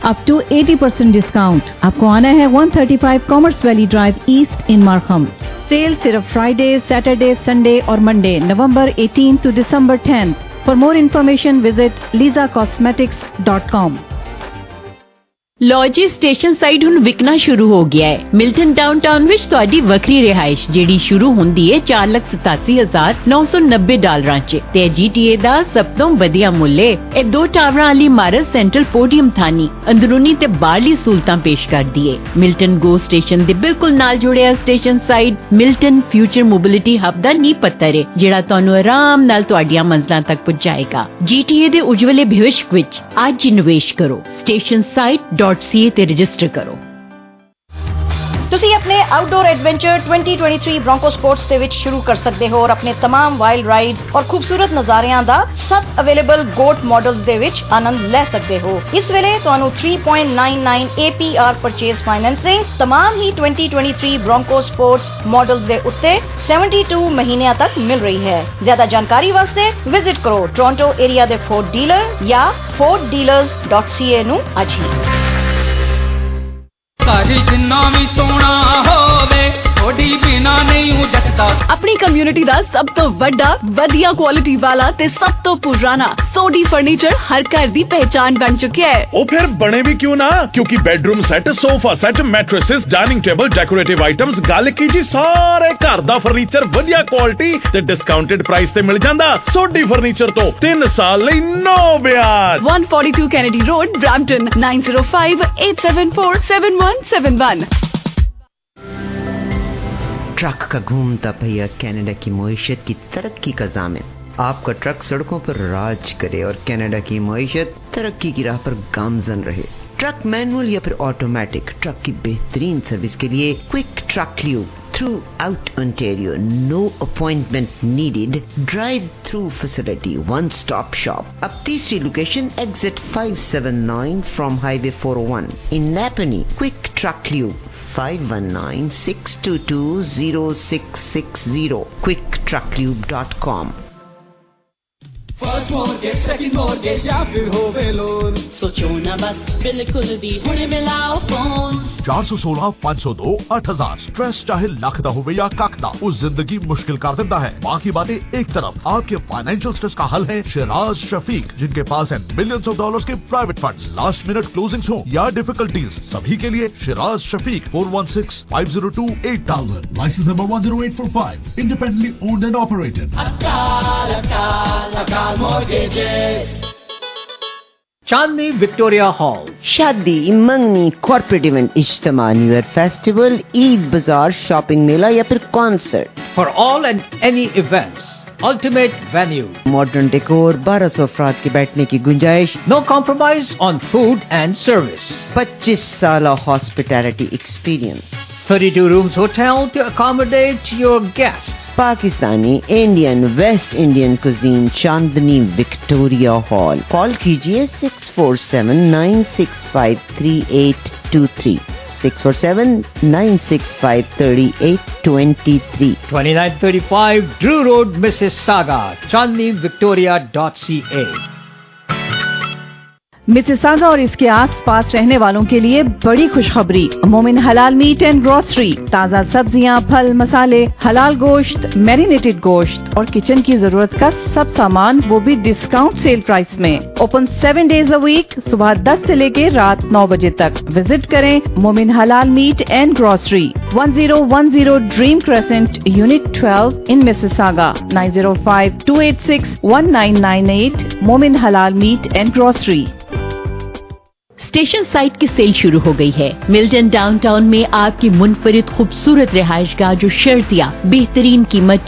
Up to 80% discount. आपको आना है 135 commerce valley drive east in Markham. Sale सिर्फ फ्राइडे, सैटरडे, संडे और मंडे नवंबर 18 to December 10। For more information visit lisacosmetics.com। ਲੋ ਜੀ ਸਟੇਸ਼ਨ ਸਾਈਡ ਹੁਣ ਵਿਕਣਾ ਸ਼ੁਰੂ ਹੋ ਗਿਆ ਹੈ। ਮਿਲਟਨ ਡਾਊਨਟਾਊਨ ਵਿੱਚ ਤੁਹਾਡੀ ਵੱਖਰੀ ਰਿਹਾਇਸ਼ ਜਿਹੜੀ ਸ਼ੁਰੂ ਹੁੰਦੀ ਹੈ $4,87,990 'ਚ ਤੇ GTA ਦਾ ਸਭ ਤੋਂ ਵਧੀਆ ਮੁੱਲ ਹੈ। ਇਹ 2 ਟਾਵਰਾਂ ਵਾਲੀ ਇਮਾਰਤ ਸੈਂਟਰਲ ਪੋਡੀਅਮ ਥਾਨੀ ਅੰਦਰੂਨੀ ਤੇ ਬਾਹਰਲੀ ਸਹੂਲਤਾਂ ਪੇਸ਼ ਕਰਦੀ ਹੈ। ਮਿਲਟਨ ਗੋ ਸਟੇਸ਼ਨ ਦੇ ਬਿਲਕੁਲ ਨਾਲ ਜੁੜਿਆ station side Milton future mobility hub ਦਾ ਨੀਂਹ ਪੱਥਰ ਹੈ ਜਿਹੜਾ ਤੁਹਾਨੂੰ ਆਰਾਮ ਨਾਲ ਤੁਹਾਡੀਆਂ ਮੰਜ਼ਲਾਂ ਤੱਕ ਪਹੁੰਚਾਏਗਾ। GTA ਦੇ ਉਜਵਲੇ ਭਵਿੱਖ ਵਿੱਚ ਅੱਜ ਹੀ ਨਿਵੇਸ਼ ਕਰੋ। ਸਟੇਸ਼ਨ ਸਾਈਡ .ca ਤੇ ਰਜਿਸਟਰ ਕਰੋ। ਤੁਸੀਂ ਆਪਣੇ ਆਊਟਡੋਰ ਐਡਵੈਂਚਰ 2023 ਬ੍ਰੋਂਕੋ ਸਪੋਰਟਸ ਦੇ ਵਿੱਚ ਸ਼ੁਰੂ ਕਰ ਸਕਦੇ ਹੋ ਔਰ ਆਪਣੇ तमाम ਵਾਈਲਡ ਰਾਈਡਸ ਔਰ ਖੂਬਸੂਰਤ ਨਜ਼ਾਰਿਆਂ ਦਾ ਸਭ ਅਵੇਲੇਬਲ ਗੋਟ ਮਾਡਲਸ ਦੇ ਵਿੱਚ ਆਨੰਦ ਲੈ ਸਕਦੇ ਹੋ। ਇਸ ਵੇਲੇ ਤੁਹਾਨੂੰ 3.99 APR ਪਰਚੇਜ਼ ਫਾਈਨੈਂਸਿੰਗ तमाम ਹੀ 2023 ਬ੍ਰੋਂਕੋ ਸਪੋਰਟਸ ਮਾਡਲਸ ਦੇ ਉੱਤੇ 72 ਮਹੀਨਿਆਂ ਤੱਕ ਮਿਲ ਰਹੀ ਹੈ। ਜ਼ਿਆਦਾ ਜਾਣਕਾਰੀ ਵਾਸਤੇ ਵਿਜ਼ਿਟ ਕਰੋ ਟੋਰਾਂਟੋ ਏਰੀਆ ਦੇ ਫੋਰਡ ਡੀਲਰ ਜਾਂ forddealers.ca ਨੂੰ ਅੱਜ ਹੀ। ਜਿੰਨਾ ਵੀ ਸੋਹਣਾ ਹੋਵੇ ਥੋੜੀ ਬਿਨਾ ਨਹੀਂ ਜੱਟਦਾ। ਆਪਣੀ ਕਮਿਊਨਿਟੀ ਦਾ ਸਭ ਤੋਂ ਵੱਡਾ ਵਧੀਆ ਕੁਆਲਿਟੀ ਵਾਲਾ ਤੇ ਸਭ ਤੋਂ ਪੁਰਾਣਾ ਸੋਡੀ ਫਰਨੀਚਰ ਹਰ ਘਰ ਦੀ ਪਹਿਚਾਨ ਬਣ ਚੁੱਕਿਆ ਹੈ। ਉਹ ਫਿਰ ਬਣੇ ਵੀ ਕਿਉਂ ਨਾ, ਕਿਉਂਕਿ bedroom set, sofa set, mattresses, dining table, decorative items, ਗੱਲ ਕੀ ਜੀ ਸਾਰੇ ਘਰ ਦਾ ਫਰਨੀਚਰ ਵਧੀਆ ਕੁਆਲਿਟੀ ਤੇ ਡਿਸਕਾਊਂਟਡ ਪ੍ਰਾਈਸ ਤੇ ਮਿਲ ਜਾਂਦਾ। ਸੋਡੀ ਫਰਨੀਚਰ ਤੋਂ 3 ਸਾਲ ਲਈ ਨੋ ਵਿਆਜ। 142 Kennedy Road, Brampton, 9058747171। ट्रक का घूमता पहिया कनाडा की मईशत की तरक्की का ज़ामिन। आपका ट्रक सड़कों पर राज करे और कनाडा की मईशत तरक्की की राह पर गामजन रहे। ट्रक मैनुअल या फिर ऑटोमेटिक, ट्रक की बेहतरीन सर्विस के लिए quick truck lube throughout Ontario, no appointment needed, drive through facility, one stop shop. अब तीसरी location exit 579 from highway 401 in Napanee. Quick truck lube 5196220660, quicktrucklube.com। First mortgage, second mortgage या फिर होवे loan, सोचो ना बस बिल्कुल भी हुणे मिलाओ फोन। 416-502-8000। स्ट्रेस चाहे लख दा होवे या कख दा, उस जिंदगी मुश्किल कर देता है। बाकी बातें एक तरफ, आपके फाइनेंशियल स्ट्रेस का हल है शिराज शफीक, जिनके पास है मिलियंस ऑफ डॉलर्स के private funds. Last minute closings हो या डिफिकल्टीज, सभी के लिए Shiraz Shafiq 416-502-8000। Licence number 10845, independently owned and operated. Akal mortgages। Chandni Victoria hall, शादी, मंगनी, कॉर्पोरेट इवेंट, इज्तिमा, न्यू ईयर फेस्टिवल, ईद बाजार, शॉपिंग मेला या फिर concert. For all and any events, ultimate venue, modern decor, 1200 अफराद के बैठने की गुंजाइश, no compromise on food and service, 25 साल hospitality experience, 32 rooms hotel to accommodate your guests. Pakistani, Indian, West Indian cuisine, Chandni Victoria hall. Call कीजिए 647-965-3823, 647-965-3823। 2935 Drew Road, Mississauga, chandnivictoria.ca। Mississauga और इसके आसपास रहने वालों के लिए बड़ी खुशखबरी। मोमिन हलाल मीट एंड ग्रोसरी, ताज़ा सब्जियां, फल, मसाले, हलाल गोश्त, मैरिनेटेड गोश्त और किचन की जरूरत का सब सामान, वो भी डिस्काउंट सेल प्राइस में। ओपन 7 days a week, सुबह 10 से लेके रात 9 बजे तक। विजिट करें Momin Halal meat and grocery, 1010 dream crescent, unit 12 in Mississauga, 9052861998। Momin Halal meat and grocery. Station site की सेल शुरू हो गई है। मिल्टन डाउनटाउन में आपकी मुनफरिद खूबसूरत रिहाइशगाह जो शर्तिया बेहतरीन कीमत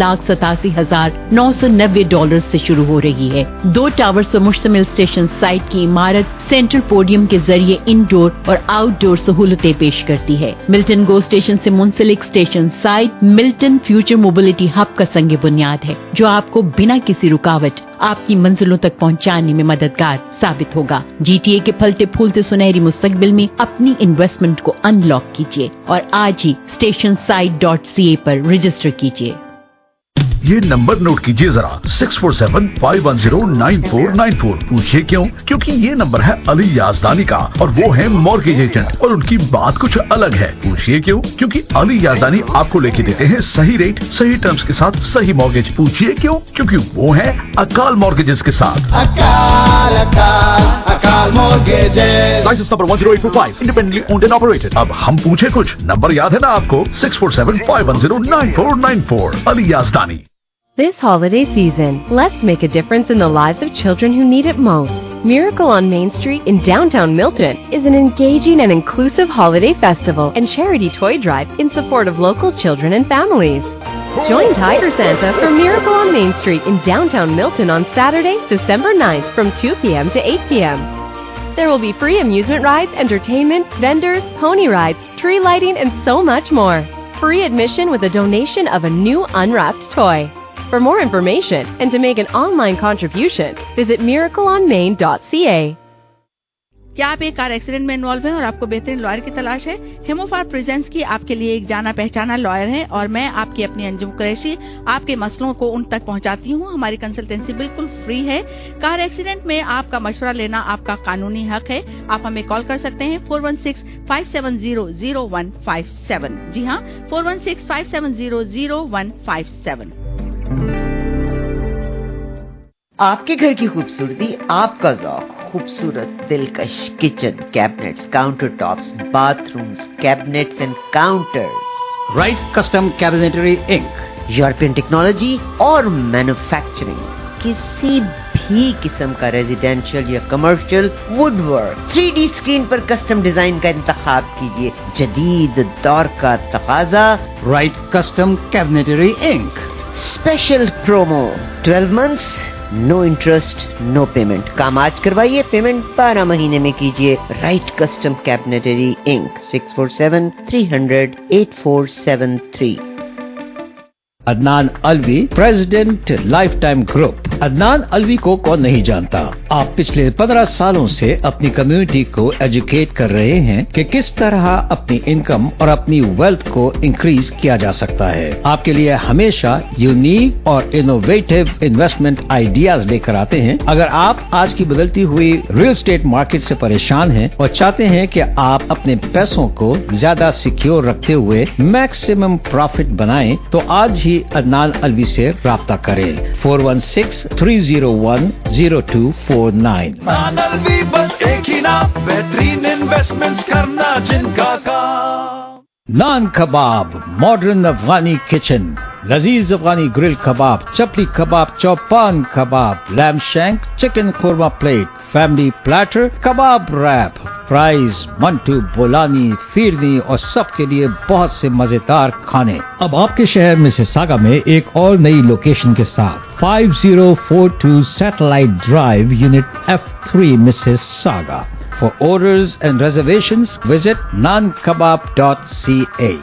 $4,87,990 से शुरू हो रही है। 2 टावर से मुश्तमिल स्टेशन साइट की इमारत सेंट्रल पोडियम के जरिए इंडोर और आउटडोर सहूलतें पेश करती है। मिल्टन गो स्टेशन से मुंसलिक station site Milton future mobility hub का संग बुनियाद है, जो आपको बिना किसी रुकावट आपकी मंजिलों तक पहुंचाने में मददगार साबित होगा। GTA के फलते फूलते सुनहरी मुस्तकबिल में अपनी इन्वेस्टमेंट को अनलॉक कीजिए और आज ही stationsite.ca पर रजिस्टर कीजिए। ये नंबर नोट कीजिए जरा 6475109494। पूछिए क्यों? क्योंकि ये नंबर है अली याजदानी का और वो है मॉर्गेज एजेंट और उनकी बात कुछ अलग है। पूछिए क्यों? क्योंकि अली याजदानी आपको लेके देते हैं सही रेट, सही टर्म्स के साथ सही मॉर्गेज। पूछिए क्यों? क्योंकि वो है अकाल मॉर्गेजेस के साथ। Akal mortgages. Licence number 10845, independently owned and operated. अब हम पूछे कुछ, नंबर याद है ना आपको? 6475109494। Ali याजदानी। This holiday season, let's make a difference in the lives of children who need it most. Miracle on Main Street in downtown Milton is an engaging and inclusive holiday festival and charity toy drive in support of local children and families. Join Tiger Santa for Miracle on Main Street in downtown Milton on Saturday, December 9th from 2 p.m. to 8 p.m. There will be free amusement rides, entertainment, vendors, pony rides, tree lighting, and so much more. Free admission with a donation of a new unwrapped toy. For more information and to make an online contribution, visit miracleonmain.ca. क्या आप एक car accident में involve हैं और आपको बेहतरीन lawyer की तलाश है? हेमोफार प्रेजेंट्स की आपके लिए एक जाना पहचाना लॉयर है और मैं आपकी अपनी अंजुम कुरैशी आपके मसलों को उन तक पहुंचाती हूं। हमारी कंसल्टेंसी बिल्कुल फ्री है। कार एक्सीडेंट में आपका मशवरा लेना आपका कानूनी हक है। आप हमें कॉल कर सकते हैं 416-570-0157। जी हाँ, 416-570-0157। आपके घर की खूबसूरती, आपका ज़ौक, खूबसूरत दिलकश kitchen cabinets, counter tops, bathrooms, cabinets and counters. Right custom cabinetry inc. European technology और मैन्युफैक्चरिंग, किसी भी किस्म का रेजिडेंशियल या कमर्शियल वुडवर्क, 3D स्क्रीन पर कस्टम डिजाइन का इंतखाब कीजिए। जदीद दौर का तकाजा। Right custom cabinetry inc. Special promo 12 months, no interest, no payment. काम आज करवाइए, पेमेंट 12 महीने में कीजिए। Right custom cabinetry inc, 647-300-8473। Adnan Alvi, president life time group. Adnan Alvi को कौन नहीं जानता। आप पिछले 15 सालों से अपनी कम्युनिटी को एजुकेट कर रहे हैं कि किस तरह अपनी इनकम और अपनी वेल्थ को इंक्रीज किया जा सकता है। आपके लिए हमेशा यूनिक और इनोवेटिव इन्वेस्टमेंट आइडियाज लेकर आते हैं। अगर आप आज की बदलती हुई रियल एस्टेट मार्केट से परेशान हैं और चाहते हैं कि आप अपने पैसों को ज्यादा सिक्योर रखते हुए मैक्सिमम प्रॉफिट बनाएं, तो आज ही अदनान अलवी से राब्ता करें। 416-301-0249। अदनान अलवी, बस एक ही नाम, बेहतरीन इन्वेस्टमेंट्स करना जिनका काम। नान कबाब, मॉडर्न अफगानी किचन, लजीज Afghani grill kebab, chapli kebab, chopan kebab, lamb shank, chicken korma plate, family platter, kebab wrap, fries, mantu, bolani, phirni और सबके लिए बहुत से मजेदार खाने। अब आपके शहर मिसिसागा में एक और नई लोकेशन के साथ 5042 satellite drive, unit F3, Mississauga. For orders and reservations, visit nankebab.ca.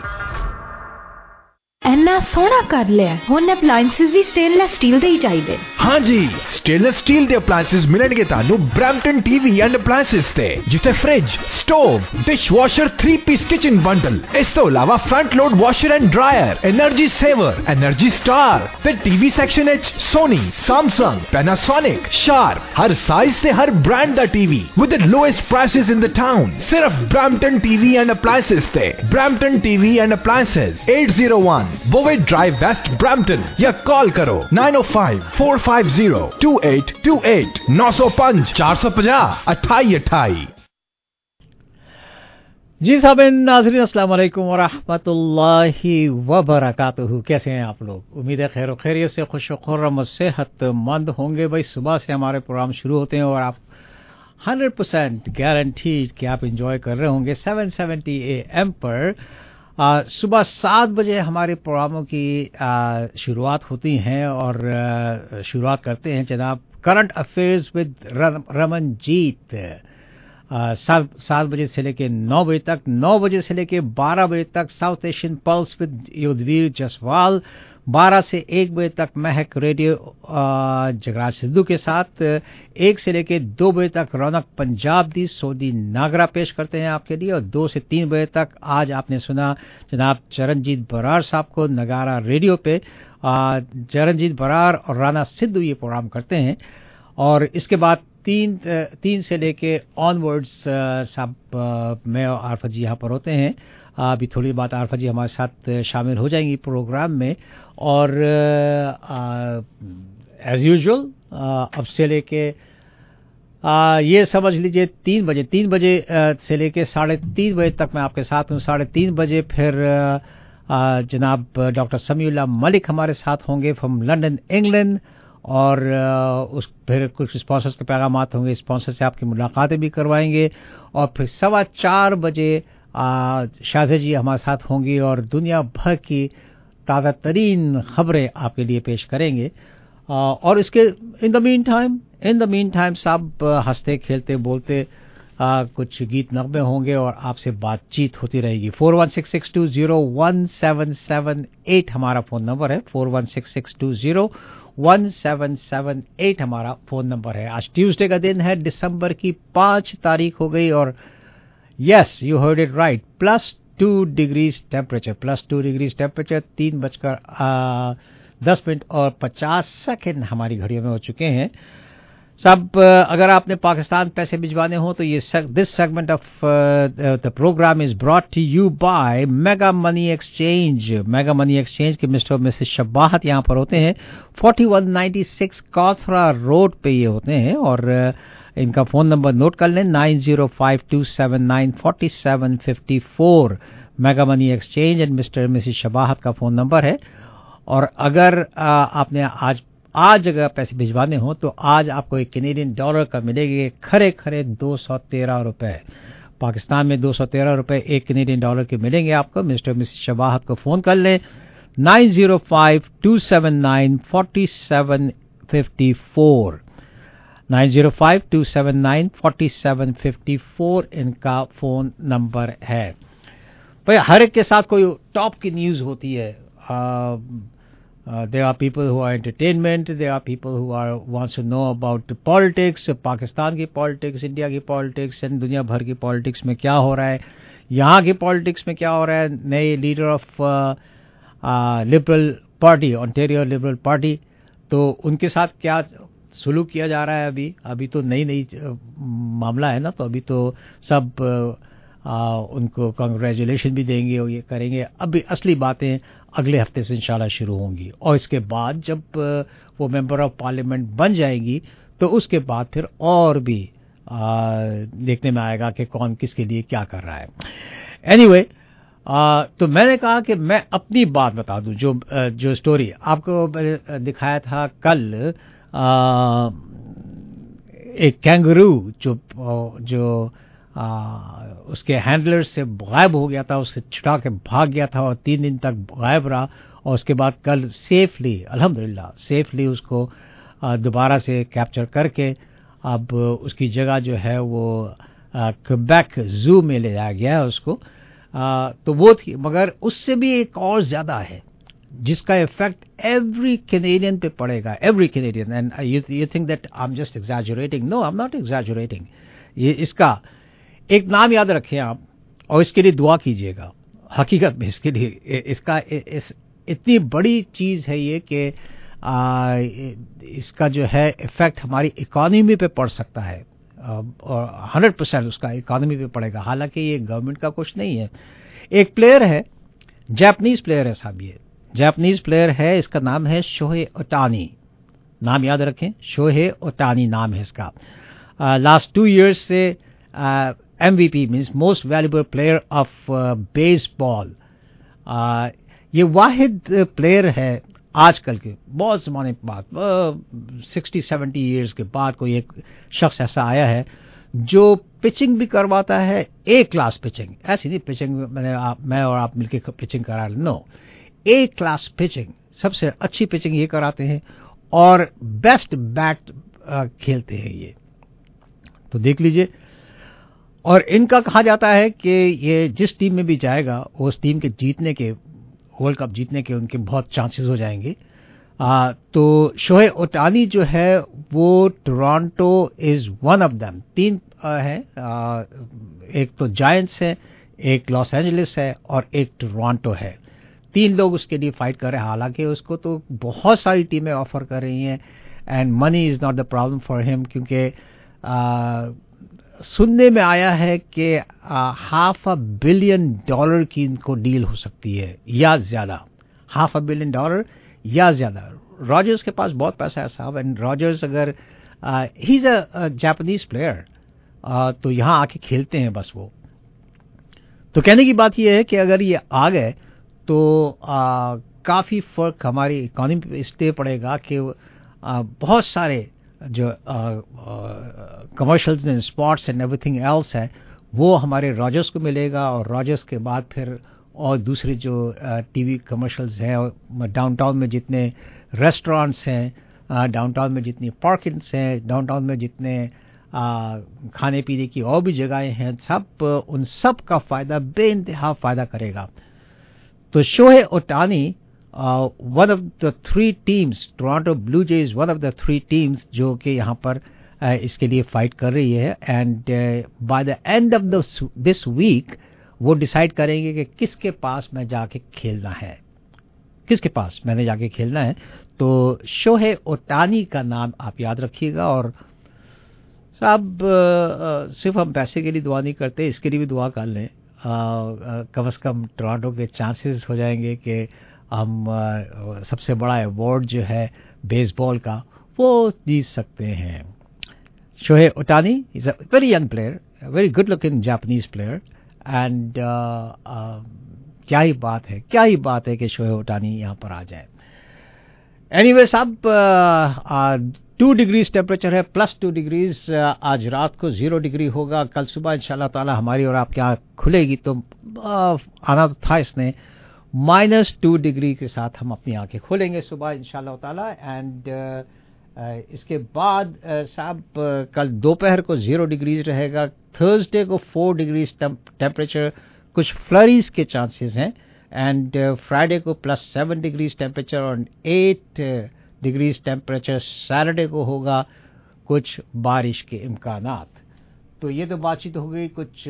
ਇੰਨਾ ਸੋਹਣਾ ਕਰ ਲਿਆ। ਹੁਣ ਅਪਲਾਈਐਂਸਸ ਵੀ ਸਟੇਨਲੈਸ ਸਟੀਲ ਦੇ ਹੀ ਚਾਹੀਦੇ। हाँ जी, स्टेनलेस स्टील ਦੇ ਅਪਲਾਈਐਂਸਸ ਮਿਲਣਗੇ ਤੁਹਾਨੂੰ ਬ੍ਰੈਂਪਟਨ ਟੀਵੀ ਐਂਡ ਅਪਲਾਈਐਂਸਸ ਤੇ, ਜਿੱਥੇ fridge, stove, dishwasher, 3-piece kitchen bundle, ਇਸ ਤੋਂ ਇਲਾਵਾ front load washer and dryer, energy saver, energy star ਤੇ ਟੀਵੀ ਸੈਕਸ਼ਨ ਵਿੱਚ ਸੋਨੀ, ਸੈਮਸੰਗ, ਪੈਨਾਸੋਨਿਕ, ਸ਼ਾਰਪ, ਹਰ ਸਾਈਜ਼ ਤੇ ਹਰ ਬ੍ਰਾਂਡ ਦਾ TV with the lowest prices in the town. ਸਿਰਫ ਬ੍ਰੈਂਪਟਨ ਟੀਵੀ ਐਂਡ ਅਪਲਾਈਐਂਸਸ ਤੇ। Brampton TV and appliances, 801 Bovey Drive, West Brampton, या call करो 905-450-2828, 905-450-2828। जी साहब, नाज़रीन अस्सलाम वालेकुम व रहमतुल्लाहि व बरकातुहू। कैसे हैं आप लोग? उम्मीद है खैर खैरियत से, खुश व खुर्रम और सेहतमंद होंगे। भाई, सुबह से हमारे प्रोग्राम शुरू होते हैं और आप 100% गारंटीड कि आप एंजॉय कर रहे होंगे। 770 AM पर सुबह 7 बजे हमारे प्रोग्रामों की शुरुआत होती हैं और शुरुआत करते हैं जनाब करंट अफेयर्स विद रमनजीत। 7 बजे से लेके 9 बजे तक, 9 बजे से लेके 12 बजे तक South Asian pulse with Yudhveer Jaswal, 12 से 1 बजे तक महक रेडियो जगराज सिद्धू के साथ, 1 से लेकर 2 बजे तक रौनक पंजाब दी सोदी नागरा पेश करते हैं आपके लिए, और 2 से 3 बजे तक आज आपने सुना जनाब चरणजीत बरार साहब को नगारा रेडियो पे। चरणजीत बरार और राना सिद्धू ये प्रोग्राम करते हैं, और इसके बाद 3 से लेके ऑनवर्ड्स साहब मैं और आरफा जी यहाँ पर होते हैं। अभी थोड़ी बात आरफा जी हमारे साथ शामिल हो जाएंगी प्रोग्राम में, और एज यूजुअल अब से लेके ये समझ लीजिए 3 बजे से लेके 3:30 बजे तक मैं आपके साथ हूँ। 3:30 बजे फिर जनाब डॉक्टर समीउल्लाह मलिक हमारे साथ होंगे फ्रॉम लंदन इंग्लैंड, और उस फिर कुछ स्पॉन्सर्स के पैगामात होंगे, स्पॉन्सर से आपकी मुलाकातें भी करवाएंगे, और फिर 4:15 बजे शाहजे जी हमारे साथ होंगी और दुनिया भर की ताज़ा तरीन खबरें आपके लिए पेश करेंगे। और इसके इन द मीन टाइम साहब हंसते खेलते बोलते कुछ गीत नगमे होंगे और आपसे बातचीत होती रहेगी। 4166201778 हमारा फ़ोन नंबर है, 4166201778 हमारा फ़ोन नंबर है। आज ट्यूसडे का दिन है, दिसंबर की 5 तारीख हो गई, और yes you heard it right, +2 degrees temperature, 3:10 और 50 सेकेंड हमारी घड़ियों में हो चुके हैं। सब अगर आपने पाकिस्तान पैसे भिजवाने हो तो ये this segment of the programme is brought to you by mega money exchange. Mega money exchange के मिस्टर और मिसेस शबाहत यहाँ पर होते हैं, 4196 कॉथरा रोड पे ये होते हैं, और इनका फ़ोन नंबर नोट कर लें 9052794754। Mega money exchange and mister missus Shabahat का फ़ोन नंबर है। और अगर आपने आज अगर पैसे भिजवाने हो तो आज आपको एक कैनेडियन डॉलर का मिलेंगे खरे 213 रुपए। पाकिस्तान में 213 रुपए एक कैनेडियन डॉलर के मिलेंगे आपको। मिस्टर मिसेस शबाहत को फ़ोन कर लें 9052794754, 9052794754 इनका फ़ोन नंबर है। भाई हर एक के साथ कोई टॉप की न्यूज़ होती है। There are people who are entertainment, there are people who wants to know about politics, Pakistan की पॉलिटिक्स, इंडिया की पॉलिटिक्स एंड दुनिया भर की पॉलिटिक्स में क्या हो रहा है, यहाँ की पॉलिटिक्स में क्या हो रहा है। नए leader of liberal party, Ontario liberal party, तो उनके साथ क्या सुलूक किया जा रहा है। अभी तो नई मामला है ना, तो अभी तो सब उनको कांग्रेचुलेशन भी देंगे और ये करेंगे। अभी असली बातें अगले हफ्ते से इंशाल्लाह शुरू होंगी, और इसके बाद जब वो मेंबर ऑफ पार्लियामेंट बन जाएंगी तो उसके बाद फिर और भी देखने में आएगा कि कौन किसके लिए क्या कर रहा है। एनीवे, तो मैंने कहा कि मैं अपनी बात बता दूं। जो स्टोरी आपको दिखाया था कल, एक कैंगरू जो उसके हैंडलर से गायब हो गया था, उससे छुड़ा के भाग गया था और 3 दिन तक गायब रहा, और उसके बाद कल सेफली, अल्हम्दुलिल्लाह सेफली उसको दोबारा से कैप्चर करके अब उसकी जगह जो है वो क्वेबेक जू में ले जाया गया है उसको। तो वो थी, मगर उससे भी एक और ज्यादा है जिसका इफेक्ट एवरी कैनेडियन पे पड़ेगा, every Canadian. And you think that I am just exaggerating, no I am not exaggerating. ये इसका एक नाम याद रखें आप, और इसके लिए दुआ कीजिएगा। हकीकत में इसके लिए इसका इतनी बड़ी चीज है ये कि इसका जो है इफेक्ट हमारी इकोनॉमी पे पड़ सकता है, और 100% उसका इकोनॉमी पे पड़ेगा। हालांकि ये गवर्नमेंट का कुछ नहीं है। एक प्लेयर है, जापानीज प्लेयर है साहब, ये जापानीज प्लेयर है, इसका नाम है शोहे ओटानी। नाम याद रखें, शोहे ओटानी नाम है इसका। लास्ट 2 years से MVP means most valuable player of baseball. ये वाहिद प्लेयर है आजकल के, बहुत ज़माने के बाद, 60-70 years के बाद कोई एक शख्स ऐसा आया है जो पिचिंग भी करवाता है, ए क्लास पिचिंग। ऐसी नहीं पिचिंग मैं और आप मिलकर पिचिंग करा लें, नो, ए क्लास पिचिंग, सबसे अच्छी पिचिंग ये कराते हैं, और बेस्ट बैट खेलते हैं ये। तो देख लीजिए। और इनका कहा जाता है कि ये जिस टीम में भी जाएगा उस टीम के जीतने के वर्ल्ड कप जीतने के उनके बहुत चांसेस हो जाएंगे। तो शोहेब ओटानी जो है वो Toronto is one of them. 3 है, एक तो जायंट्स है, एक लॉस एंजलिस है और एक टोरंटो है। 3 लोग उसके लिए फाइट कर रहे हैं। हालांकि उसको तो बहुत सारी टीमें ऑफर कर रही हैं and money is not the problem for him, क्योंकि सुनने में आया है कि $500 million की इनको डील हो सकती है या ज्यादा, $500 million या ज्यादा। रॉजर्स के पास बहुत पैसा है साहब, एंड रॉजर्स अगर he is a Japanese player, तो यहाँ आके खेलते हैं बस वो। तो कहने की बात यह है कि अगर ये आ गए तो काफ़ी फर्क हमारी इकोनॉमी पे इसलिए पड़ेगा कि बहुत सारे जो commercials and spots and everything else है वो हमारे रॉजर्स को मिलेगा, और रॉजर्स के बाद फिर और दूसरे जो टीवी कमर्शियल्स हैं, और डाउनटाउन में जितने रेस्टोरेंट्स हैं, डाउनटाउन में जितनी पार्किंग्स हैं, डाउनटाउन में जितने खाने पीने की और भी जगहें हैं, सब उन सब का फ़ायदा बेइंतहा फ़ायदा करेगा। तो Shohei Ohtani one of the 3 teams, Toronto Blue Jays one of the 3 teams जो कि यहाँ पर इसके लिए फाइट कर रही है, and by the end of this week वो डिसाइड करेंगे कि किसके पास मैं जाके खेलना है, किसके पास मैंने जाके खेलना है। तो शोहेब ओटानी का नाम आप याद रखिएगा। और साहब सिर्फ हम पैसे के लिए दुआ नहीं करते, इसके लिए भी दुआ कर लें। कम से कम टोरंटो के चांसेस हो जाएंगे कि हम सबसे बड़ा अवार्ड जो है बेसबॉल का वो जीत सकते हैं। Shohei Ohtani is a very young player, very good looking Japanese player, and क्या ही बात है, क्या ही बात है कि शोहेब ओटानी यहाँ पर आ जाए। एनीवे साहब 2 डिग्रीज टेम्परेचर है, +2 डिग्रीज। आज रात को 0 डिग्री होगा। कल सुबह इंशाल्लाह ताला हमारी और आपकी आँख खुलेगी तो आना तो था इसने, -2 डिग्री के साथ हम अपनी आंखें खोलेंगे सुबह इंशाल्लाह ताला। एंड इसके बाद साहब कल दोपहर को 0 डिग्रीज रहेगा। थर्सडे को 4 डिग्रीज टेम्परेचर, कुछ फ्लरीज के चांसेस हैं। एंड फ्राइडे को +7 डिग्रीज टेम्परेचर और 8 डिग्रीज टेम्परेचर सैटरडे को होगा, कुछ बारिश के इम्कानात। तो ये तो बातचीत हो गई कुछ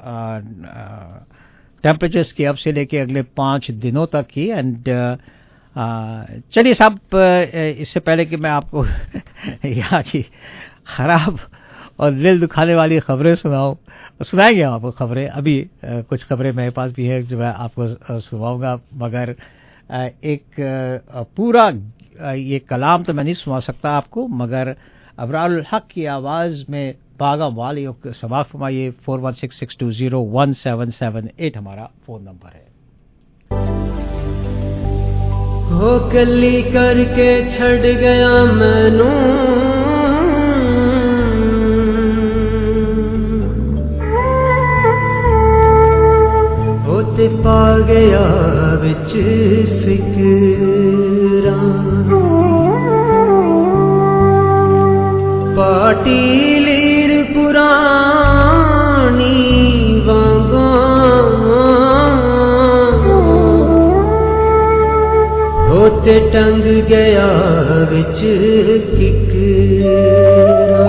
टेम्परेचर्स की अब से लेके अगले 5 दिनों तक की। एंड चलिए साहब, इससे पहले कि मैं आपको यहाँ की खराब और दिल दुखाने वाली खबरें सुनाएंगे आपको खबरें। अभी कुछ खबरें मेरे पास भी है जो मैं आपको सुनाऊंगा, मगर एक पूरा ये कलाम तो मैं नहीं सुना सकता आपको, मगर अबरारुल हक की आवाज़ में बागा वाली समाअत फरमाइए। 4166201778 हमारा फ़ोन नंबर है। हो कली करके छड़ गया मैनू, होते पा गया विच फिकरां, पाटी लीर पुरानी वांगों, होते टंग गया विच किकरा।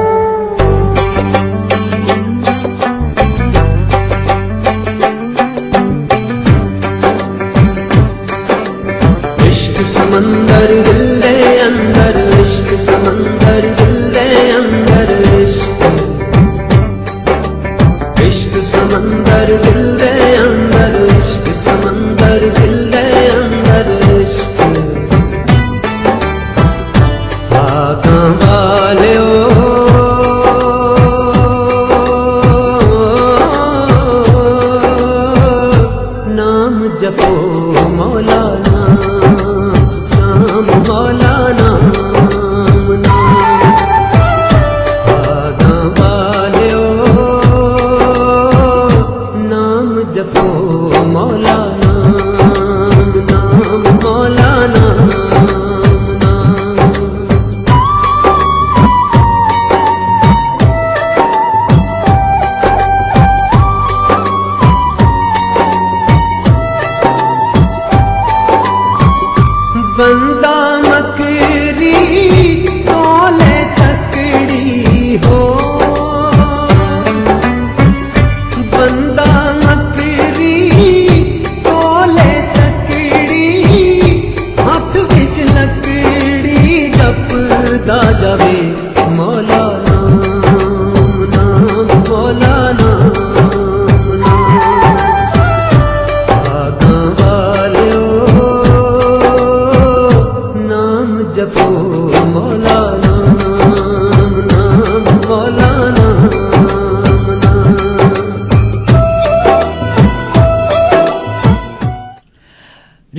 इश्क समंदर दिल दे अंदर, इश्क समंदर दिल दे अंदर, इश्क समंदर दिल दे अंदर, इश्क समंदर दिल दे अंदर, इश्क आका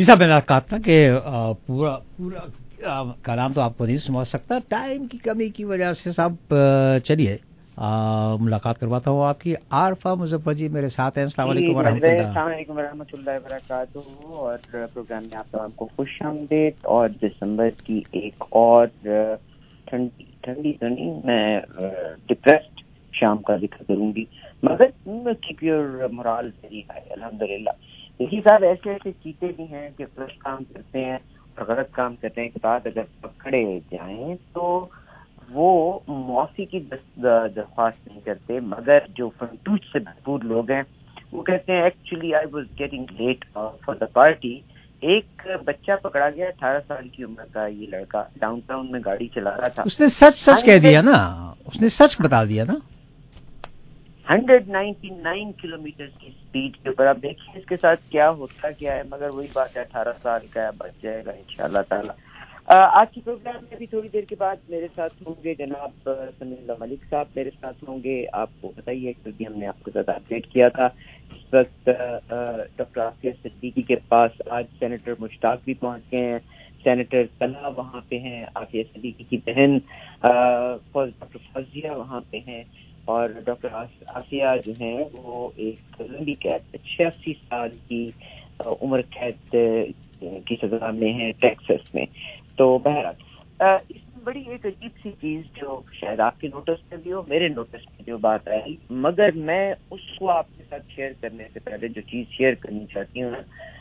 जी साहब, मैंने कहा था कि पूरा कलाम तो आपको नहीं समझ सकता, टाइम की कमी की वजह से साहब। चलिए मुलाकात करवाता हूँ आपकी। आरफा मुजफ्फर जी मेरे साथ हैं। अस्सलाम वालेकुम वरहमतुल्लाहि वबरकातुहू। और प्रोग्राम में आप आपको खुश आमदीद। और दिसंबर की एक और ठंडी तो नहीं, मैं डिप्रेस्ड शाम का जिक्र करूंगी, मगर keep your moral very high अल्हम्दुलिल्लाह। देखिए साहब, ऐसे ऐसे चीते भी हैं कि गलत काम करते हैं और गलत काम करने के बाद अगर पकड़े जाएं तो वो मौसी की दरख्वास्त नहीं करते, मगर जो फंटूज से भरपूर लोग हैं वो कहते हैं actually I was getting late for the party. एक बच्चा पकड़ा गया 18 साल की उम्र का, ये लड़का डाउनटाउन में गाड़ी चला रहा था। उसने सच कह दिया ना, उसने सच बता दिया ना। 199 किलोमीटर की स्पीड के ऊपर। आप देखिए इसके साथ क्या होता क्या है, मगर वही बात है, 18 साल का बच जाएगा इंशाल्लाह ताला। आज के प्रोग्राम में भी थोड़ी देर के बाद मेरे साथ होंगे जनाब समीउल्लाह मलिक साहब, मेरे साथ होंगे। आपको बताइए क्योंकि हमने आपके साथ अपडेट किया था। इस वक्त डॉक्टर आसिया सिद्दीकी के पास आज सेनेटर मुश्ताक भी पहुंच गए हैं। सेनेटर तला वहाँ पे हैं, आसिया सिद्दीकी की बहन डॉक्टर फौजिया वहाँ पे हैं, और डॉक्टर आसिया जो है वो एक लंबी कैद 86 साल की उम्र कैद की सजा में है टेक्सास में। तो बहरहाल इसमें बड़ी एक अजीब सी चीज जो शायद आपके नोटिस में भी हो, मेरे नोटिस में जो बात आई, मगर मैं उसको आपके साथ शेयर करने से पहले जो चीज शेयर करनी चाहती हूँ,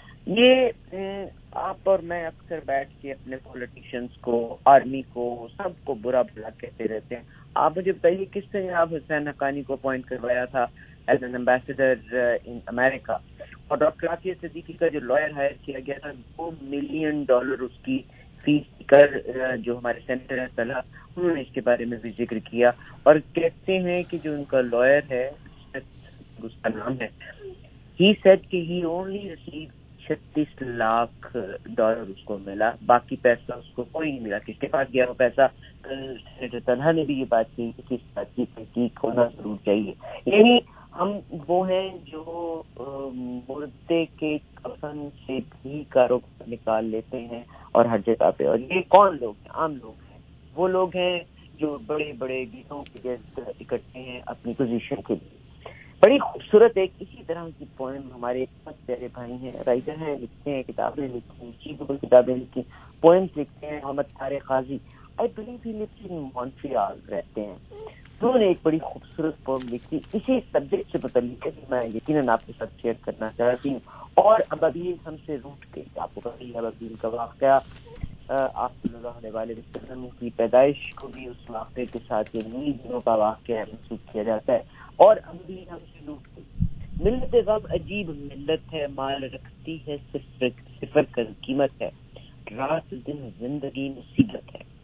ये आप और मैं अक्सर बैठ के अपने पॉलिटिशियंस को, आर्मी को, सबको बुरा भला कहते रहते हैं। आप मुझे बताइए किस तरह आप हुसैन हक्कानी को अपॉइंट करवाया था as an ambassador in America, और डॉक्टर आसिया सिद्दीकी का जो लॉयर हायर किया गया था $2 मिलियन उसकी फीस कर, जो हमारे सेनेटर है तला, उन्होंने इसके बारे में भी जिक्र किया और कहते हैं कि जो उनका लॉयर है, उसका नाम है, ही सेड कि ही ओनली रिसीव $36 लाख उसको मिला, बाकी पैसा उसको कोई नहीं मिला। किसके पास गया वो पैसा? कल सेनेटर तलहा ने भी ये बात कही कि किस बात की तहकीक होना जरूर चाहिए। यानी हम वो हैं जो मुर्दे के कफन से भी कारोबार निकाल लेते हैं और हर जगह पे। और ये कौन लोग हैं? आम लोग हैं, वो लोग हैं जो बड़े बड़े गीतों के जैसे इकट्ठे हैं अपनी पोजीशन के लिए। बड़ी खूबसूरत एक इसी तरह की पोएम हमारे बहुत प्यारे भाई हैं, राइटर हैं, लिखते हैं, किताबें लिखती हैं, चीजों किताबें लिखती हैं, पोएम्स लिखते हैं। Mohammad Tariq Qazi, I believe he lives in Montreal, रहते हैं। उन्होंने एक बड़ी खूबसूरत पोएम लिखी इसी सब्जेक्ट से मुताल्लिक है, मैं यकीनन आपके साथ शेयर करना चाहती हूँ। और अबाबील हमसे रूठ गई। आपको पता ही अबाबील का वाक़या, आप सल्लल्लाहु अलैहि वसल्लम की पैदाइश को भी उस वाक़े के साथ ये दिनों का वाक़या महसूस किया जाता है। और अबाबील हमसे रूठ गई। मिल्लत गम अजीब मिल्लत है, माल रखती है सिफर कर कीमत है, रात दिन जिंदगी मुसीबत है।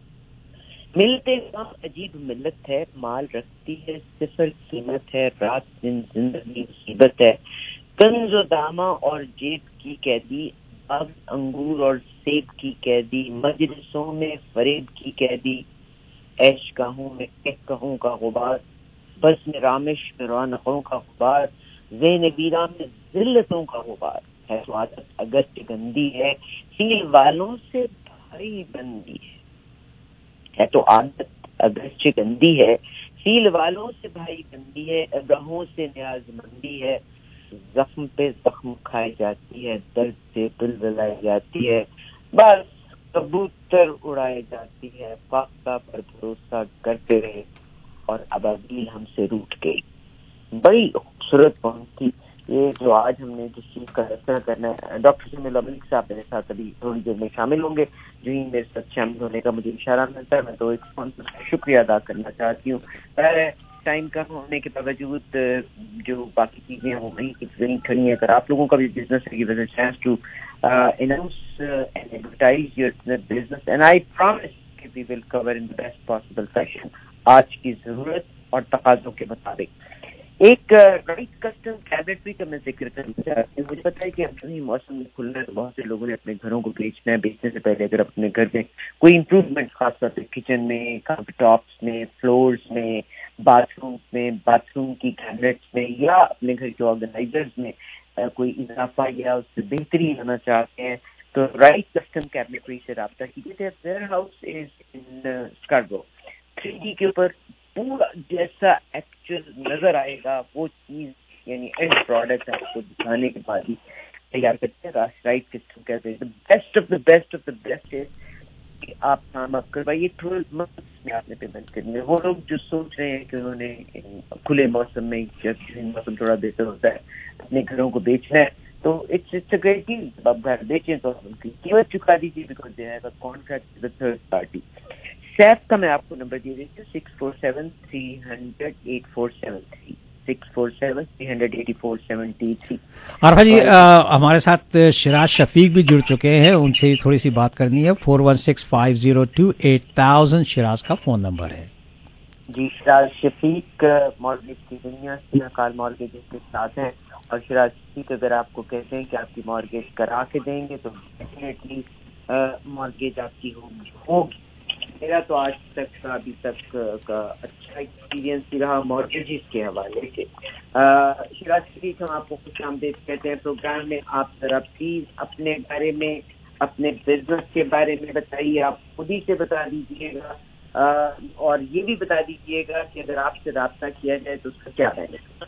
मिलते गम अजीब मिल्लत है, माल रखती है सिफर कीमत है, रात दिन जिंदगी मुसीबत है। कंजो दामा और जेब की कैदी, अब अंगूर और सेब की कैदी, मजलिसों में फरेब की कैदी, ऐश गाहों में कहूँ का गुबार, बस में रामिश में रौनकों का गुबार, ज़ेन वीरा में जिल्लतों का गुबार। है तो आदत अगरचे गंदी है, सील वालों से भारी बंदी है तो आदत अगरचे गंदी है, सील वालों से भाई बंदी है, अगहों से न्याजमंदी है, जख्म पे जख्म खाई जाती है, दर्द से दिल जलाई जाती है, बस कबूतर उड़ाई जाती है, फाख्ता पर भरोसा करते रहे और अबाबील हमसे रूठ गई। बड़ी खूबसूरत पोएम थी ये, जो आज हमने जिस चीज का रचना करना है। डॉक्टर समीउल्लाह मलिक साहब मेरे साथ अभी थोड़ी देर में शामिल होंगे। जो ही मेरे साथ शामिल होने का मुझे इशारा मिलता है, मैं तो एक स्पॉन्सर का शुक्रिया अदा करना चाहती हूँ। टाइम कम होने के बावजूद जो बाकी चीजें हैं वो वहीं खड़ी हैं। अगर आप लोगों का भी बिजनेस है, give us a chance to announce and advertise your business and I promise कि we will cover in the best possible fashion, आज की जरूरत और तकाजों के मुताबिक। एक राइट कस्टम कैबिनेटरी का मैं जिक्र करना चाहती हूँ। मुझे पता है कि अब जो ही मौसम में खुलना है तो बहुत से लोगों ने अपने घरों को बेचना है। बेचने से पहले अगर अपने घर में कोई इम्प्रूवमेंट, खासतौर पर किचन में, काउंटर टॉप्स में, फ्लोर्स में, बाथरूम की कैबिनेट्स में या अपने घर के ऑर्गेनाइजर्स में کوئی اضافہ یا اس سے بہتری لانا چاہتے ہیں تو رائٹ کسٹم کیبنٹری سے رابطہ کیجیے. Warehouse is in Scarborough. 3D کے اوپر پورا جیسا ایکچوئل نظر آئے گا وہ چیز یعنی اینڈ پروڈکٹ آپ کو دکھانے کے بعد ہی تیار کرتے ہیں. رائٹ کسٹم کہتے ہیں بیسٹ آف دا بیسٹ ہے کہ آپ کام آپ کروائیے 12 months میں آپ نے پیمنٹ کرنی ہے. وہ لوگ جو سوچ رہے ہیں کہ انہوں نے کھلے موسم میں جب موسم تھوڑا بہتر ہوتا ہے اپنے گھروں کو بیچنا ہے تو اٹس اے گریٹ ڈیل. آپ گھر بیچیں تو ان کی قیمت چکا دیجیے because they have a contract with third party. Safe کا میں آپ کو نمبر دے دیتی ہوں 647-300-8473 647-300-8473. عارفہ جی ہمارے ساتھ شراز شفیق بھی جڑ چکے ہیں, ان سے تھوڑی سی بات کرنی ہے. 416-502-8000 شراز کا فون نمبر ہے. جی شراز شفیق مارگیج کی دنیا سے اکال مارگیج کے ساتھ ہیں اور شراز شفیق اگر آپ کو کہتے ہیں کہ آپ کی مارگیج کرا کے دیں گے تو ڈیفینیٹلی مارگیج آپ کی ہوگی. میرا تو آج تک کا ابھی تک کا اچھا ایکسپیرینس ہی رہا مارگیجز کے حوالے سے. شراز شفیق ہم آپ کو خوش آمدید کہتے ہیں پروگرام میں. آپ ذرا پلیز اپنے بارے میں اپنے بزنس کے بارے میں بتائیے. آپ خود ہی سے بتا دیجیے گا اور یہ بھی بتا دیجیے گا کہ اگر آپ سے رابطہ کیا جائے تو اس کا کیا بینیفٹ.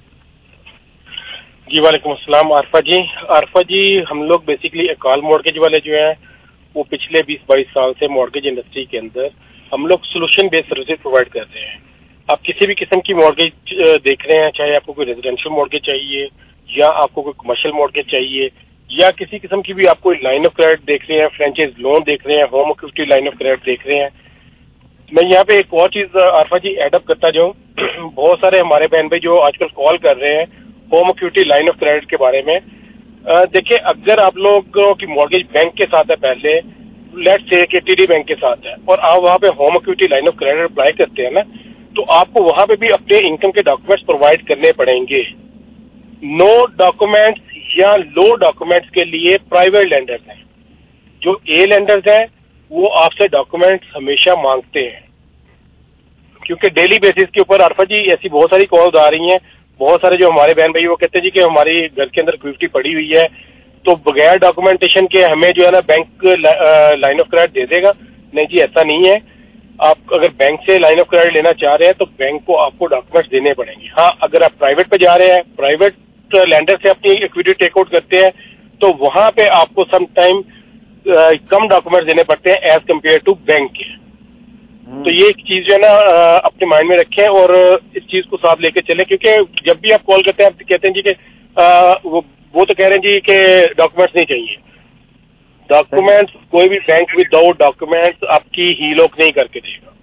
جی وعلیکم السلام عارفہ جی. عارفہ جی ہم لوگ بیسیکلی اکال مارگیج والے جو ہیں وہ پچھلے 20-22 سال سے مارگیج انڈسٹری کے اندر ہم لوگ سولوشن بیس سروسز پرووائڈ کر رہے ہیں. آپ کسی بھی قسم کی مارگیج دیکھ رہے ہیں, چاہے آپ کو کوئی ریزیڈینشیل مارگیج چاہیے یا آپ کو کوئی کمرشل مارگیج چاہیے یا کسی قسم کی بھی آپ کوئی لائن آف کریڈٹ دیکھ رہے ہیں, فرینچائز لون دیکھ رہے ہیں, home equity line of credit دیکھ رہے ہیں. میں یہاں پہ ایک اور چیز عارفہ جی ایڈ اپ کرتا جاؤں. بہت سارے ہمارے بہن بھائی جو آج کل کال کر رہے ہیں home equity line of credit کے بارے میں. دیکھیں اگر آپ لوگوں کی مارگیج بینک کے ساتھ ہے پہلے لیٹ سے کہ ٹی ڈی بینک کے ساتھ ہے اور آپ وہاں پہ home equity line of credit apply کرتے ہیں نا تو آپ کو وہاں پہ بھی اپنے انکم کے ڈاکومنٹس پرووائڈ کرنے پڑیں گے. نو ڈاکومنٹس یا لو ڈاکومنٹس کے لیے پرائیویٹ لینڈرز ہیں. جو اے لینڈرز ہیں وہ آپ سے ڈاکومنٹس ہمیشہ مانگتے ہیں کیونکہ ڈیلی بیسس کے اوپر عارفہ جی ایسی بہت ساری کالز آ رہی ہیں. بہت سارے جو ہمارے بہن بھائی وہ کہتے ہیں جی کہ ہماری گھر کے اندر ایکوئٹی پڑی ہوئی ہے تو بغیر ڈاکومنٹیشن کے ہمیں جو ہے نا بینک لائن آف کریڈٹ دے دے گا. نہیں جی ایسا نہیں ہے. آپ اگر بینک سے لائن آف کریڈٹ لینا چاہ رہے ہیں تو بینک کو آپ کو ڈاکومنٹس دینے پڑیں گے. ہاں اگر آپ پرائیویٹ پہ جا رہے ہیں پرائیویٹ لینڈر سے اپنی ایکوئٹی ٹیک آؤٹ کرتے ہیں تو وہاں پہ آپ کو سم ٹائم کم ڈاکومنٹس دینے پڑتے ہیں ایز کمپیئر ٹو بینک کے. تو یہ ایک چیز جو ہے نا اپنے مائنڈ میں رکھیں اور اس چیز کو ساتھ لے کے چلیں کیونکہ جب بھی آپ کال کرتے ہیں آپ کہتے ہیں جی کہ وہ تو کہہ رہے ہیں جی کہ ڈاکومنٹس نہیں چاہیے. ڈاکومنٹس کوئی بھی بینک وداؤٹ ڈاکومنٹس آپ کی ہی لوک نہیں کر کے دے گا.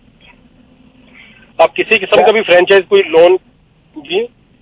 آپ کسی قسم کا بھی فرینچائز کوئی لون جی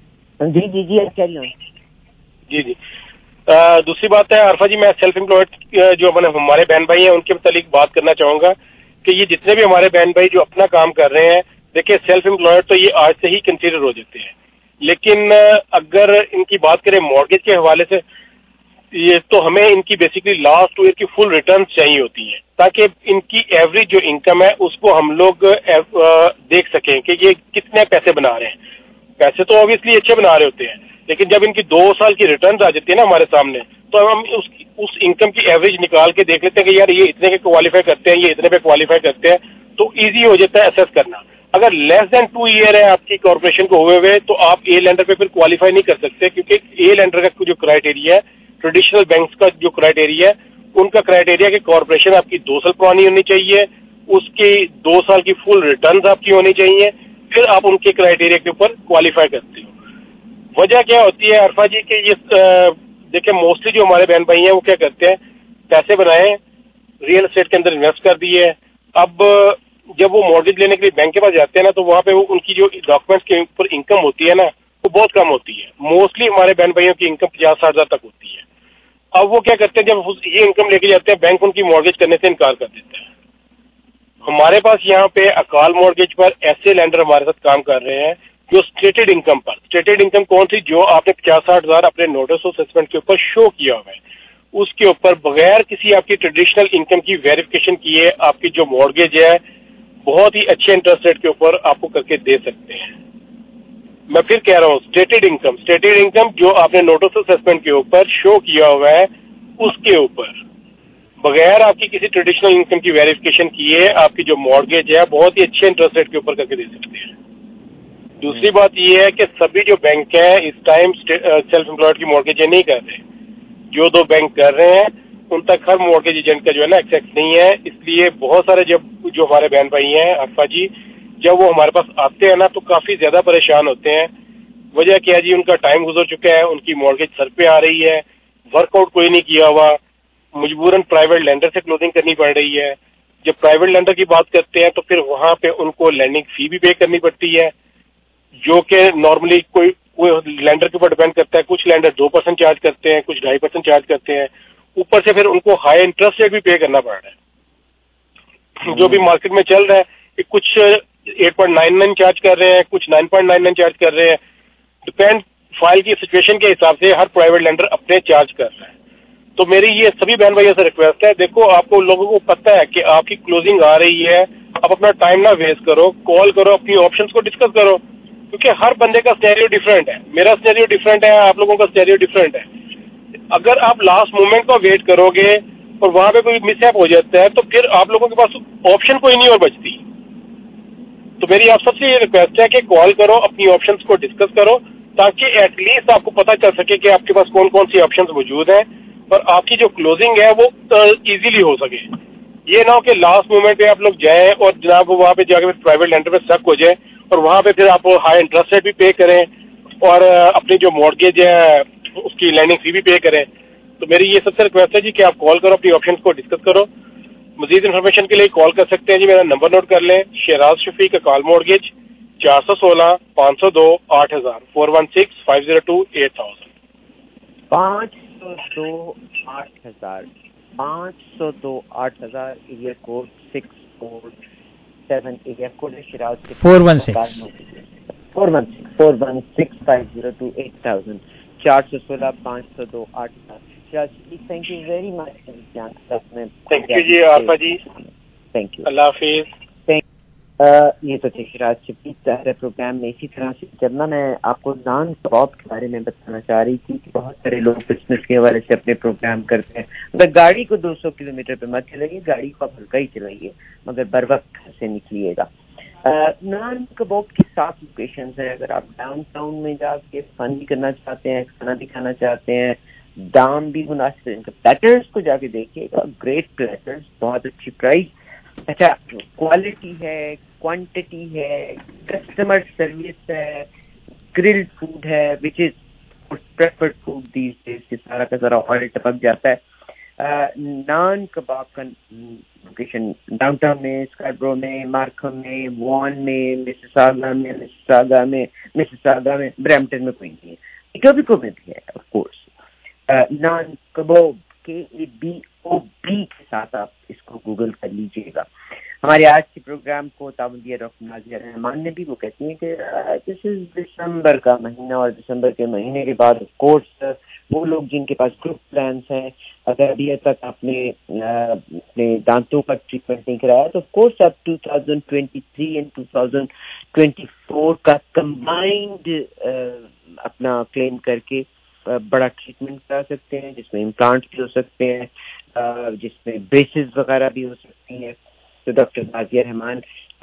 جی دوسری بات ہے عارفہ جی میں سیلف امپلائڈ جو ہمارے بہن بھائی ہیں ان کے متعلق بات کرنا چاہوں گا کہ یہ جتنے بھی ہمارے بہن بھائی جو اپنا کام کر رہے ہیں دیکھیں سیلف امپلائڈ تو یہ آج سے ہی کنسیڈر ہو جاتے ہیں لیکن اگر ان کی بات کریں مارگیج کے حوالے سے یہ تو ہمیں ان کی بیسیکلی لاسٹ ایئر کی فل ریٹرنز چاہیے ہوتی ہیں تاکہ ان کی ایوریج جو انکم ہے اس کو ہم لوگ دیکھ سکیں کہ یہ کتنے پیسے بنا رہے ہیں. پیسے تو اوبیسلی اچھے بنا رہے ہوتے ہیں لیکن جب ان کی 2 سال کی ریٹرنز آ جاتی ہے نا ہمارے سامنے تو ہم اس انکم کی ایوریج نکال کے دیکھ لیتے ہیں کہ یار یہ اتنے کے کوالیفائی کرتے ہیں یہ اتنے پہ کوالیفائی کرتے ہیں تو ایزی ہو جاتا ہے اسیس کرنا. اگر لیس دین 2 ایئر ہے آپ کی کارپوریشن کو ہوئے تو آپ اے لینڈر پہ پھر کوالیفائی نہیں کر سکتے کیونکہ اے لینڈر کا جو کرائیٹیریا ہے ٹریڈیشنل بینکس کا جو کرائیٹیریا ہے ان کا کرائیٹیریا کہ کارپوریشن آپ کی 2 سال پرانی ہونی چاہیے اس کی 2 سال کی فل ریٹرنز آپ کی ہونی چاہیے پھر آپ ان کے کرائیٹیریا کے اوپر کوالیفائی کرتے ہو. وجہ کیا ہوتی ہے عرفہ جی کہ یہ دیکھیں موسٹلی جو ہمارے بہن بھائی ہیں وہ کیا کرتے ہیں پیسے بنائے ریئل اسٹیٹ کے اندر انویسٹ کر دیے. اب جب وہ مارگیج لینے کے لیے بینک کے پاس جاتے ہیں نا تو وہاں پہ ان کی جو ڈاکومنٹس کے اوپر انکم ہوتی ہے نا وہ بہت کم ہوتی ہے. موسٹلی ہمارے بہن بھائیوں کی انکم 50-60 ہزار تک ہوتی ہے. اب وہ کیا کرتے ہیں جب یہ انکم لے کے جاتے ہیں بینک ان کی مارگیج کرنے سے انکار کر دیتا ہے. ہمارے پاس یہاں پہ اکال مارگیج پر ایسے لینڈر ہمارے ساتھ کام کر رہے ہیں جو اسٹیٹڈ انکم پر اسٹیٹڈ انکم کون سی جو آپ نے 50-60 ہزار اپنے نوٹس آف اسسمنٹ کے اوپر شو کیا ہوا ہے اس کے اوپر بغیر کسی آپ کی ٹریڈیشنل انکم کی ویریفیکیشن کیے آپ کی جو مارگیج ہے بہت ہی اچھے انٹرسٹ ریٹ کے اوپر آپ کو کر کے دے سکتے ہیں. मैं फिर कह रहा हूँ स्टेटेड इनकम जो आपने नोटिस असेसमेंट के ऊपर शो किया हुआ है उसके ऊपर, बगैर आपकी किसी ट्रेडिशनल इनकम की वेरिफिकेशन किए आपकी जो मॉर्गेज है बहुत ही अच्छे इंटरेस्ट रेट के ऊपर करके दे सकते हैं। दूसरी बात ये है कि सभी जो बैंक हैं इस टाइम सेल्फ एम्प्लॉयड की मॉर्गेजें नहीं कर रहे, जो 2 बैंक कर रहे हैं उन तक हर मॉर्गेज एजेंट का जो है ना एक्सेस नहीं है। इसलिए बहुत सारे जो हमारे बहन भाई हैं अरफा जी, जब वो हमारे पास आते हैं ना तो काफी ज्यादा परेशान होते हैं। वजह क्या है जी, उनका टाइम गुजर चुका है, उनकी मॉर्गेज सर पे आ रही है, वर्कआउट कोई नहीं किया हुआ, मजबूरन प्राइवेट लेंडर से क्लोजिंग करनी पड़ रही है। जब प्राइवेट लेंडर की बात करते हैं तो फिर वहां पे उनको लैंडिंग फी भी पे करनी पड़ती है, जो कि नॉर्मली कोई लैंडर के ऊपर डिपेंड करता है। कुछ लैंडर 2% चार्ज करते हैं, कुछ 2.5% चार्ज करते हैं, ऊपर से फिर उनको हाई इंटरेस्ट रेट भी पे करना पड़ रहा है। जो भी मार्केट में चल रहा है कि कुछ 8.99 चार्ज कर रहे हैं, कुछ 9.99 चार्ज कर रहे हैं, डिपेंड फाइल की सिचुएशन के हिसाब से हर प्राइवेट लेंडर अपने चार्ज कर रहा है। तो मेरी ये सभी बहन भाइयों से रिक्वेस्ट है, देखो आपको लोगों को पता है कि आपकी क्लोजिंग आ रही है, आप अपना टाइम ना वेस्ट करो, कॉल करो, अपनी ऑप्शंस को डिस्कस करो, क्योंकि हर बंदे का सिनेरियो डिफरेंट है। मेरा सिनेरियो डिफरेंट है, आप लोगों का सिनेरियो डिफरेंट है। अगर आप लास्ट मोमेंट का वेट करोगे और वहां पे कोई मिसहैप हो जाता है तो फिर आप लोगों के पास ऑप्शन कोई नहीं और बचती। तो मेरी आप सबसे ये रिक्वेस्ट है कि कॉल करो, अपनी ऑप्शंस को डिस्कस करो, ताकि एटलीस्ट आपको पता चल सके कि आपके पास कौन कौन सी ऑप्शंस मौजूद हैं और आपकी जो क्लोजिंग है वो इजीली हो सके। ये ना हो कि लास्ट मोमेंट पे आप लोग जाएं और जनाब वहां पे जाके प्राइवेट लेंडर पे स्टक हो जाए और वहां पे फिर आप हाई इंटरेस्ट रेट भी पे करें और अपनी जो मॉर्गेज है उसकी लैंडिंग फी भी पे करें। तो मेरी ये सबसे रिक्वेस्ट है जी कि आप कॉल करो, अपनी ऑप्शंस को डिस्कस करो। मजीद इन्फॉर्मेशन के लिए कॉल कर सकते हैं जी, मेरा नंबर नोट कर लें, शेराज शफीक अकाल mortgage 416 502 8000 416 502 8000 502 8000 502 8000 area code 647 area code Sheraz 416 502 8000 416 502 8000। Thank you very much. Thank you ji Arfa ji, thank you, अल्लाह हाफिज। ये तो थे शिराज शफीक साहब प्रोग्राम में। इसी तरह से चलना, मैं आपको नान कबाब के बारे में बताना चाह रही थी कि बहुत सारे लोग बिजनेस के हवाले से अपने प्रोग्राम करते हैं। अगर गाड़ी को 200 किलोमीटर पे मत चलाइए, गाड़ी को आप हल्का ही चलाइए, मगर बर वक्त घर से निकलिएगा। नान कबाब की 7 लोकेशन है। अगर आप डाउन टाउन में जाके फन भी करना चाहते हैं, खाना भी खाना चाहते हैं, दाम भी मुनासिब है, प्लेटर्स को जाके देखिएगा, ग्रेट प्लेटर्स, बहुत अच्छी प्राइस, अच्छा क्वालिटी है, क्वांटिटी है, कस्टमर सर्विस है, ग्रिल्ड फूड है, which is preferred food these days. सारा का सारा ऑयल टपक जाता है। नान कबाब का लोकेशन डाउनटाउन में, स्काईब्रो में, मार्कम में, वॉन में, मिसिसागा में, ब्रैम्पटन में कोई नहीं है, इटोबिको में भी है of course. Naan kebab KABOB के साथ आप इसको गूगल कर लीजिएगा। हमारे आज के प्रोग्राम को ताबन दिया डॉक्टर नाजिया रहमान ने भी, वो कहती हैं कि दिस इज दिसंबर का महीना और दिसंबर के महीने के बाद ऑफ कोर्स वो लोग जिनके पास ग्रुप प्लान्स हैं, अगर अभी तक आपने अपने दांतों का ट्रीटमेंट नहीं कराया तो ऑफ कोर्स आप 2023 एंड 2024 का कंबाइंड अपना क्लेम करके बड़ा ट्रीटमेंट करा सकते हैं, जिसमें इम्प्लांट भी हो सकते हैं, जिसमें ब्रेसेस वगैरह भी हो सकती हैं। तो doctor Nazia Rehman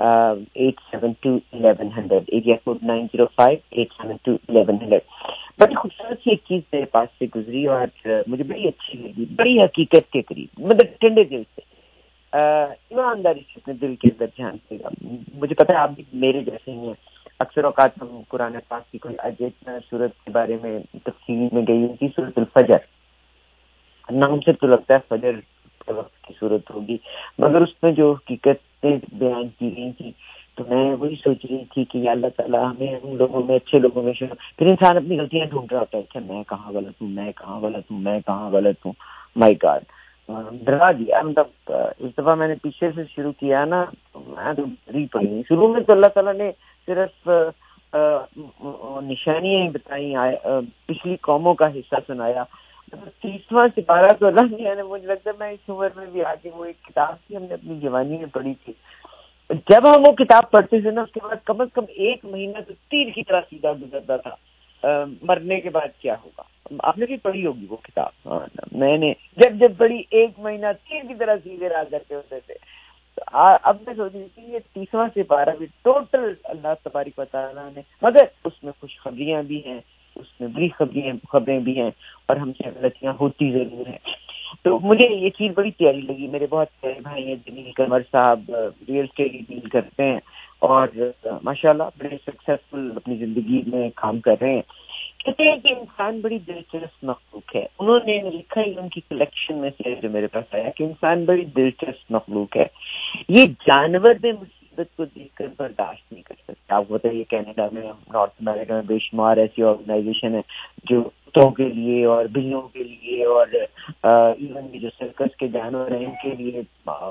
872-1100 area code 905 872-1100। बड़ी खूबसूरत सी एक चीज मेरे पास से गुजरी और मुझे बड़ी अच्छी लगी, बड़ी हकीकत के करीब, मतलब ठंडे दिल से, ईमानदारी से अपने दिल के अंदर झांकेगा। मुझे पता है आप भी मेरे जैसे ही हैं। अक्सर औकात हम कुरान पाक की कोई अजीब सूरत के बारे में तफसील में गई थी, सूरत फजर, नाम से तो लगता है फजर के वक्त की सूरत होगी, मगर उसमें जो हकीकतें बयान की गई थी तो मैं वही सोच रही थी कि अल्लाह ताला हमें उन लोगों में, अच्छे लोगों में, फिर इंसान अपनी गलतियां ढूंढ रहा होता है, अच्छा मैं कहाँ गलत हूँ, मैं कहाँ गलत हूँ, मैं कहाँ गलत हूँ। माय गॉड, डरा दिया। मतलब इस दफा मैंने पीछे से शुरू किया ना, मैं तो डरी पड़ी। शुरू में तो अल्लाह ताला ने सिर्फ निशानियां ही बताई, पिछली कौमों का हिस्सा सुनाया। 30वां सिपारा तो अल्लाह ने, मुझे लगता है मैं इस उम्र में भी आके, वो एक किताब थी हमने अपनी जवानी में पढ़ी थी, جب ہم وہ کتاب پڑھتے تھے نا اس کے بعد کم از کم 1 مہینہ تو تیر کی طرح سیدھا گزرتا تھا. مرنے کے بعد کیا ہوگا؟ آپ نے بھی پڑھی ہوگی وہ کتاب. ہاں میں نے جب پڑھی 1 مہینہ تیر کی طرح سیدھے راہ کرتے ہوتے تھے. اب میں سوچ رہی تھی یہ 30واں سپارہ بھی ٹوٹل اللہ تبارک و تعالیٰ نے, مگر اس میں خوشخبریاں بھی ہیں, اس میں بری خبریں بھی ہیں, اور ہم سے غلطیاں ہوتی ضرور ہیں. تو مجھے یہ چیز بڑی پیاری لگی. میرے بہت پیارے بھائی ہیں جمیل قمر صاحب, ریئل اسٹیٹ کی ڈیل کرتے ہیں اور ماشاءاللہ بڑے سکسیسفل اپنی زندگی میں کام کر رہے ہیں. کہتے ہیں کہ انسان بڑی دلچسپ مخلوق ہے. انہوں نے لکھا ہے ان کی کلیکشن میں سے جو میرے پاس آیا کہ انسان بڑی دلچسپ مخلوق ہے. یہ جانور میں مصیبت کو دیکھ کر برداشت نہیں کر سکتا. آپ کو بتائیے کینیڈا میں, نارتھ امریکہ میں بے شمار ایسی آرگنائزیشن ہے جو کتوں کے لیے اور بلیوں کے لیے اور ایون جو سرکس کے جانور ہیں ان کے لیے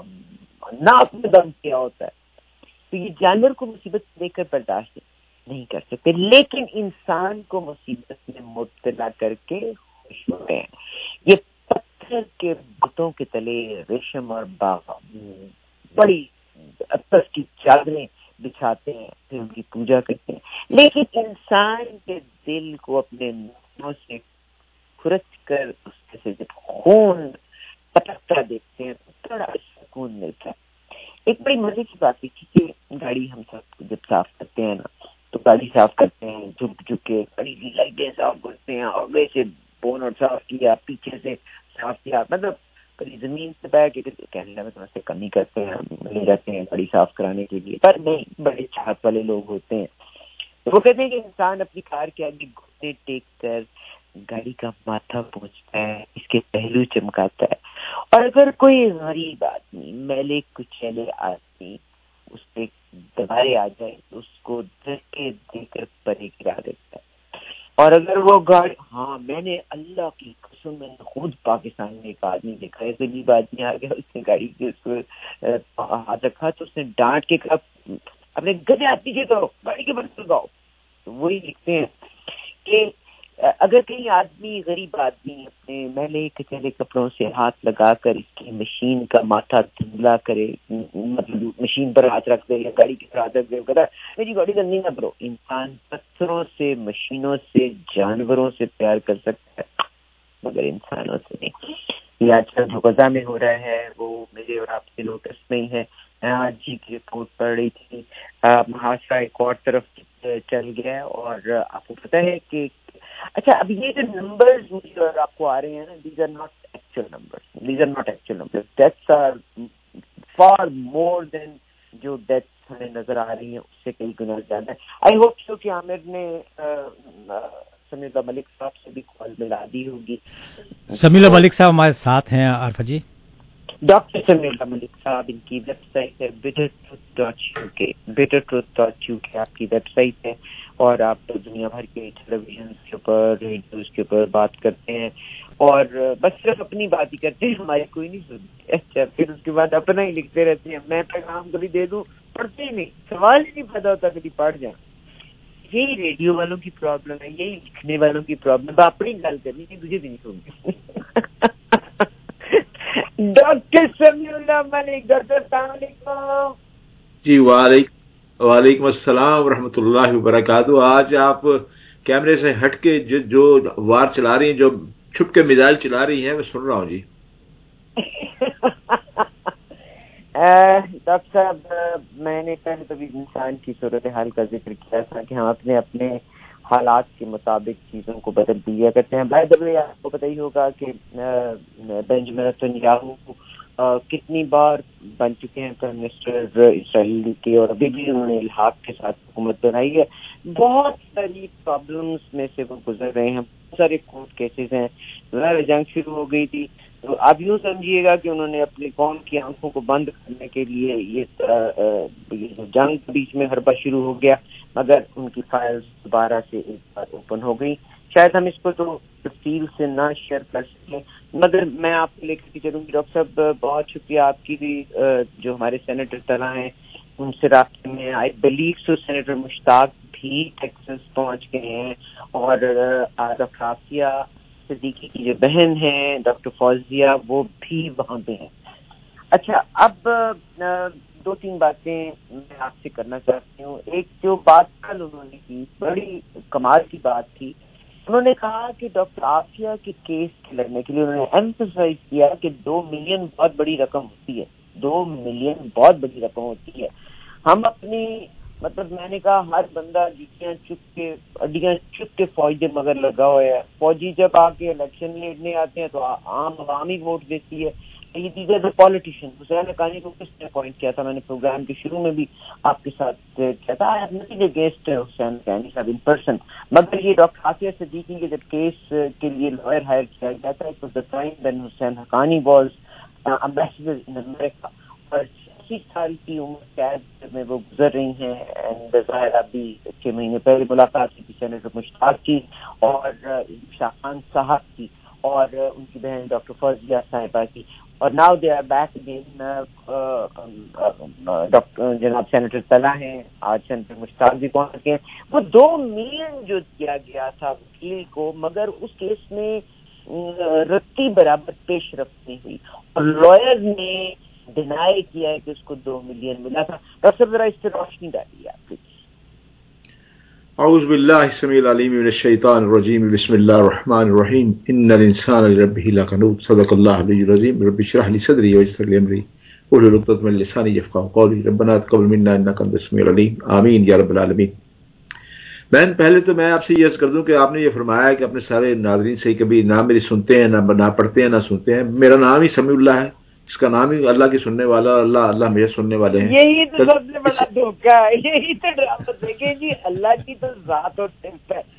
ناک میں دم کیا ہوتا ہے. تو یہ جانور کو مصیبت دیکھ کر برداشت نہیں کر سکتے, لیکن انسان کو مصیبت میں مبتلا کر کے خوش ہوتے ہیں. یہ پتھر کے بتوں کے تلے ریشم اور بڑی اطلس کی چادریں بچھاتے ہیں, پھر ان کی پوجا کرتے ہیں. لیکن انسان کے دل کو اپنے ناموں سے کھرچ کر اس سے جب خون پٹکتا دیکھتے ہیں تو تھوڑا سکون ملتا ہے. ایک بڑی مزے کی بات تھی کہ گاڑی ہم سب جب صاف کرتے ہیں نا تو گاڑی صاف کرتے ہیں, جھک کے گاڑی کی لائٹیں صاف کرتے ہیں, آگے سے بونٹ صاف کیا, پیچھے سے صاف کیا, مطلب کبھی زمین سے بیٹھ کے کینیڈا میں تھوڑا سے کمی کرتے ہیں, لے جاتے ہیں گاڑی صاف کرانے کے لیے, پر نہیں بڑے چاہت والے لوگ ہوتے ہیں. تو وہ کہتے ہیں کہ انسان اپنی کار کے آگے گھٹنے ٹیک کر گاڑی کا ماتھا پہنچتا ہے, اس کے پہلو چمکاتا ہے, اور اگر کوئی غریب آدمی, میلے کچیلے آدمی اس پہ دوبارے آ جائے تو اس کو دھکے دے کر پرے گرا دیتا ہے. اور اگر وہ گاڑی, ہاں میں نے اللہ کی قسم میں نے خود پاکستان میں ایک آدمی دیکھا ہے, غریب آدمی آ گیا, اس نے گاڑی کے اس کو ہاتھ رکھا تو اس نے ڈانٹ کے کہا اپنے گدے ہاتھ پیچھے کرو, گاڑی کے برس لگاؤ. تو وہی لکھتے ہیں کہ اگر کہیں آدمی, غریب آدمی اپنے میلے کچیلے کپڑوں سے ہاتھ لگا کر اس کی مشین کا ماتھا دھندلا کرے, مطلب مشین پر ہاتھ رکھ دے یا گاڑی کے پر ہاتھ رکھ دے, کہتا ہے میری گاڑی گندی نہ کرو. انسان پتھروں سے, مشینوں سے, جانوروں سے پیار کر سکتا ہے مگر انسانوں سے نہیں. یہ آج کل جو غزہ میں ہو رہا ہے وہ میرے اور آپ کے نوٹس میں ہی ہے. میں آج جی کی رپورٹ پڑھ رہی تھی, محاصرہ ایک اور طرف چل گیا, اور آپ کو پتہ ہے کہ اچھا اب یہ جو نمبرز مجھے اور آپ کو آ رہے ہیں نا, these are not actual numbers, deaths are far more than جو ڈیتھس ہمیں نظر آ رہی ہیں اس سے کئی گنا زیادہ ہے. آئی ہوپ سو کہ عامر نے سمیع اللہ ملک صاحب سے بھی کال ملا دی ہوگی. سمیع اللہ ملک صاحب ہمارے ساتھ ہیں. عارفہ جی, ڈاکٹر سمیع اللہ ملک صاحب, ان کی ویب سائٹ ہے bittertruth.uk, bittertruth.uk آپ کی ویب سائٹ ہے, اور آپ دنیا بھر کے ٹیلی ویژن کے اوپر, ریڈیوز کے اوپر بات کرتے ہیں, اور بس صرف اپنی بات ہی کرتے ہیں, ہماری کوئی نہیں سنتی. اچھا پھر اس کے بعد اپنا ہی لکھتے رہتے ہیں. میں پیغام کبھی دے دوں, پڑھتے ہی نہیں, سوال ہی نہیں پیدا ہوتا کبھی پڑھ جائیں. یہی ریڈیو والوں کی پرابلم ہے, یہی لکھنے والوں کی پرابلم ہے. اپنی گل کرنی ہے, تجھے بھی نہیں سنتی. ڈاکٹر سمیع اللہ ملک, ڈاکٹر السلام علیکم. جی وعلیکم السلام ورحمۃ اللہ وبرکاتہ. آج آپ کیمرے سے ہٹ کے جو وار چلا رہی ہیں, جو چھپ کے میزائل چلا رہی ہیں, میں سن رہا ہوں جی. ڈاکٹر صاحب میں نے پہلے تو بھی انسان کی صورتحال کا ذکر کیا تھا کہ ہم اپنے حالات کے مطابق چیزوں کو بدل دیا کرتے ہیں. بائی دا وے آپ کو پتہ ہی ہوگا کہ بنجامن نیتنیاہو کتنی بار بن چکے ہیں پرائم منسٹر اسرائیل کے, اور ابھی بھی انہوں نے الحاق کے ساتھ حکومت بنائی ہے. بہت ساری پرابلمس میں سے وہ گزر رہے ہیں, بہت سارے کورٹ کیسز ہیں. جنگ شروع ہو گئی تھی تو آپ یوں سمجھیے گا کہ انہوں نے اپنی قوم کی آنکھوں کو بند کرنے کے لیے یہ جنگ بیچ میں حربہ شروع ہو گیا, مگر ان کی فائلز دوبارہ سے ایک بار اوپن ہو گئی. شاید ہم اس کو تو تفصیل سے نہ شیئر کر سکیں, مگر میں آپ کو لے کر کے چلوں گی. ڈاکٹر صاحب بہت شکریہ آپ کی بھی, جو ہمارے سینیٹر طلع ہیں ان سے رابطے میں. آئی بلیو سو سینیٹر مشتاق بھی ٹیکساس پہنچ گئے ہیں, اور ڈاکٹر آفیہ صدیقی کی جو بہن ہیں ڈاکٹر فوزیہ, وہ بھی وہاں پہ ہیں. اچھا اب 2-3 باتیں میں آپ سے کرنا چاہتی ہوں. ایک جو بات کل انہوں نے کی بڑی کمال کی بات تھی. انہوں نے کہا کہ ڈاکٹر عافیہ کے کیس کے لڑنے کے لیے انہوں نے ایمفسائز کیا کہ 2 ملین بہت بڑی رقم ہوتی ہے. 2 ملین بہت بڑی رقم ہوتی ہے. ہم اپنی مطلب میں نے کہا ہر بندہ اڈیاں چپ کے فوج مگر لگا ہوا ہے. فوجی جب آ کے الیکشن لڑنے آتے ہیں تو عام عوامی ووٹ دیتی ہے. یہ دیگر دا پالیٹیشین. حسین حقانی کو کس نے اپوائنٹ کیا تھا؟ میں نے پروگرام کے شروع میں بھی آپ کے ساتھ کیا تھا. I have nothing against Hussain Haqqani صاحب ان پرسن, مگر یہ ڈاکٹر عافیہ صدیقی کے جب کیس کے لیے لائر ہائر کیا گیا تھا it was the time when Hussain Haqqani was ambassador in امریکہ, اور 80 سال کی عمر قید میں وہ گزر رہی ہیں. اینڈ ظاہر ابھی 6 مہینے پہلے ملاقات کی تھی سینیٹر مشتاق کی اور شاہ خان صاحب کی اور ان کی بہن ڈاکٹر فوزیہ صاحبہ کی, اور now they are back again. جناب سینیٹر طلحہ ہیں, آج سینیٹر مشتاق بھی پہنچ گئے. وہ 2 ملین جو دیا گیا تھا وکیل کو, مگر اس کیس میں رتی برابر پیش رفت نہیں ہوئی اور لائر نے ڈینائی کیا ہے کہ اس کو 2 ملین ملا تھا. ڈاکٹر ذرا اس سے روشنی ڈالیے آپ. اعوذ باللہ السمیع العلیم من الشیطان الرجیم. بسم اللہ الرحمن الرحیم. ان الانسان لربہ لکنود. صدق اللہ العلی العظیم. رب اشرح لی صدری ویسر لی امری واحلل عقدۃ من لسانی یفقہوا قولی. ربنا تقبل منا انک انت السمیع العلیم. آمین یا رب العالمین. بہن پہلے تو میں آپ سے یہ عرض کر دوں کہ آپ نے یہ فرمایا کہ اپنے سارے ناظرین سے کبھی نہ میری سنتے ہیں نہ پڑھتے ہیں نہ سنتے ہیں. میرا نام ہی سمیع اللہ ہے, اس کا نام ہی اللہ کی سننے والا, اللہ میرے سننے والے ہیں. یہی تو سب سے بڑا دھوکہ ہے, یہی تو ڈرامہ. دیکھیں جی اللہ کی تو ذات اور صفت ہے,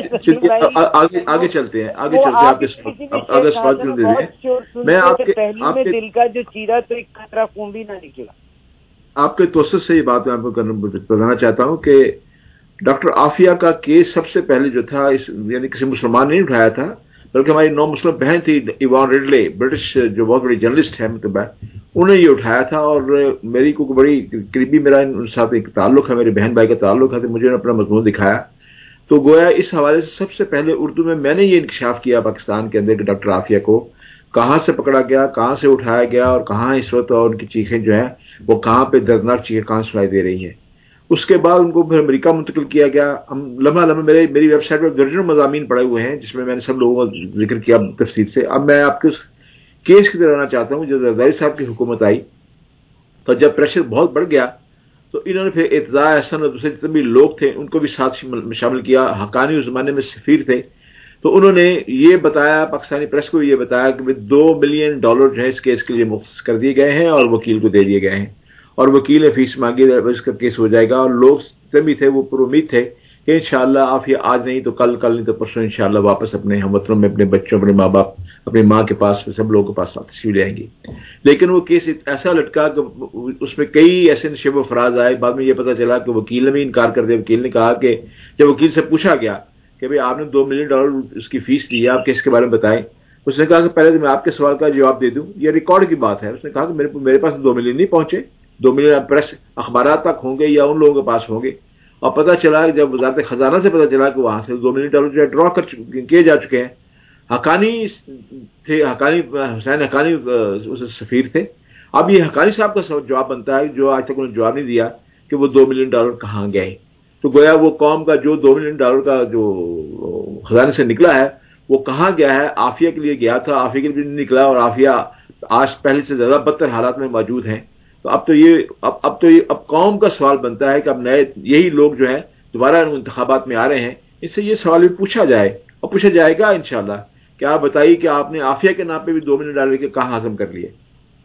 مگر آگے چلتے ہیں آگے سوال کیوں دے رہے ہیں. میں آپ کے دل کا جو چیرا تو ایک قطرہ خون بھی نہ نکلا. آپ کے توسط سے یہ بات میں آپ کو بتانا چاہتا ہوں کہ ڈاکٹر عافیہ کا کیس سب سے پہلے جو تھا یعنی کسی مسلمان نے نہیں اٹھایا تھا, بلکہ ہماری 9 مسلم بہن تھی ایوان ریڈلے, برٹش جو بہت بڑی جرنلسٹ ہے مطلب انہوں نے یہ اٹھایا تھا. اور میری کو بڑی قریبی میرا ان ساتھ ایک تعلق ہے, میرے بہن بھائی کا تعلق ہے, تو مجھے اپنا مضمون دکھایا. تو گویا اس حوالے سے سب سے پہلے اردو میں نے یہ انکشاف کیا پاکستان کے اندر کہ ڈاکٹر عافیہ کو کہاں سے پکڑا گیا, کہاں سے اٹھایا گیا, اور کہاں اس وقت اور ان کی چیخیں جو ہیں وہ کہاں پہ دردناک چیخیں کہاں سنائی دے رہی ہیں. اس کے بعد ان کو پھر امریکہ منتقل کیا گیا. ہم لمحہ میری ویب سائٹ پر درجنوں مضامین پڑے ہوئے ہیں جس میں نے سب لوگوں کا ذکر کیا تفصیل سے. اب میں آپ کے اس کیس کی طرح آنا چاہتا ہوں. جب زرداری صاحب کی حکومت آئی تو جب پریشر بہت بڑھ گیا تو انہوں نے پھر اعتزاز احسن اور دوسرے جتنے بھی لوگ تھے ان کو بھی ساتھ شامل کیا. حقانی اس زمانے میں سفیر تھے, تو انہوں نے یہ بتایا, پاکستانی پریس کو یہ بتایا کہ $2 ملین جو ہے اس کیس کے لیے مختص کر دیے گئے ہیں اور وکیل کو دے دیے گئے ہیں, اور وکیل نے فیس مانگی, اس کا کیس ہو جائے گا. اور لوگ بھی تھے وہ پر امید تھے کہ انشاءاللہ عافیہ آج نہیں تو کل نہیں تو پرسوں انشاءاللہ واپس اپنے ہم وطنوں میں اپنے بچوں, اپنے ماں باپ, اپنی ماں کے پاس, سب لوگوں کے پاس تشریف لے آئیں گی. لیکن وہ کیس ایسا لٹکا کہ اس میں کئی ایسے نشیب و فراز آئے. بعد میں یہ پتا چلا کہ وکیل نے بھی انکار کر دیا. وکیل نے کہا کہ جب وکیل سے پوچھا گیا کہ بھئی آپ نے $2 ملین اس کی فیس دی ہے, آپ کس کے بارے میں بتائیں. اس نے کہا کہ پہلے تو میں آپ کے سوال کا جواب دے دوں, یہ ریکارڈ کی بات ہے. اس نے کہا کہ میرے پاس 2 ملین نہیں پہنچے, 2 ملین پریس اخبارات تک ہوں گے یا ان لوگوں کے پاس ہوں گے. اور پتہ چلا کہ جب وزارت خزانہ سے پتہ چلا کہ وہاں سے $2 ملین جو ہے ڈرا کیے جا چکے ہیں. حقانی تھے, حسین حقانی سفیر تھے. اب یہ حقانی صاحب کا جواب بنتا ہے جو آج تک انہوں نے جواب نہیں دیا کہ وہ $2 ملین کہاں گئے. تو گویا وہ قوم کا جو $2 ملین کا جو خزانے سے نکلا ہے وہ کہاں گیا ہے. عافیہ کے لیے گیا تھا, عافیہ کے لیے نہیں نکلا, اور عافیہ آج پہلے سے زیادہ بدتر حالات میں موجود ہیں. تو اب قوم کا سوال بنتا ہے کہ اب نئے یہی لوگ جو ہیں دوبارہ انتخابات میں آ رہے ہیں, اس سے یہ سوال بھی پوچھا جائے اور پوچھا جائے گا انشاءاللہ کہ آپ بتائیے کہ آپ نے عافیہ کے نام پہ بھی $2 ملین کے کہاں ہضم کر لیے.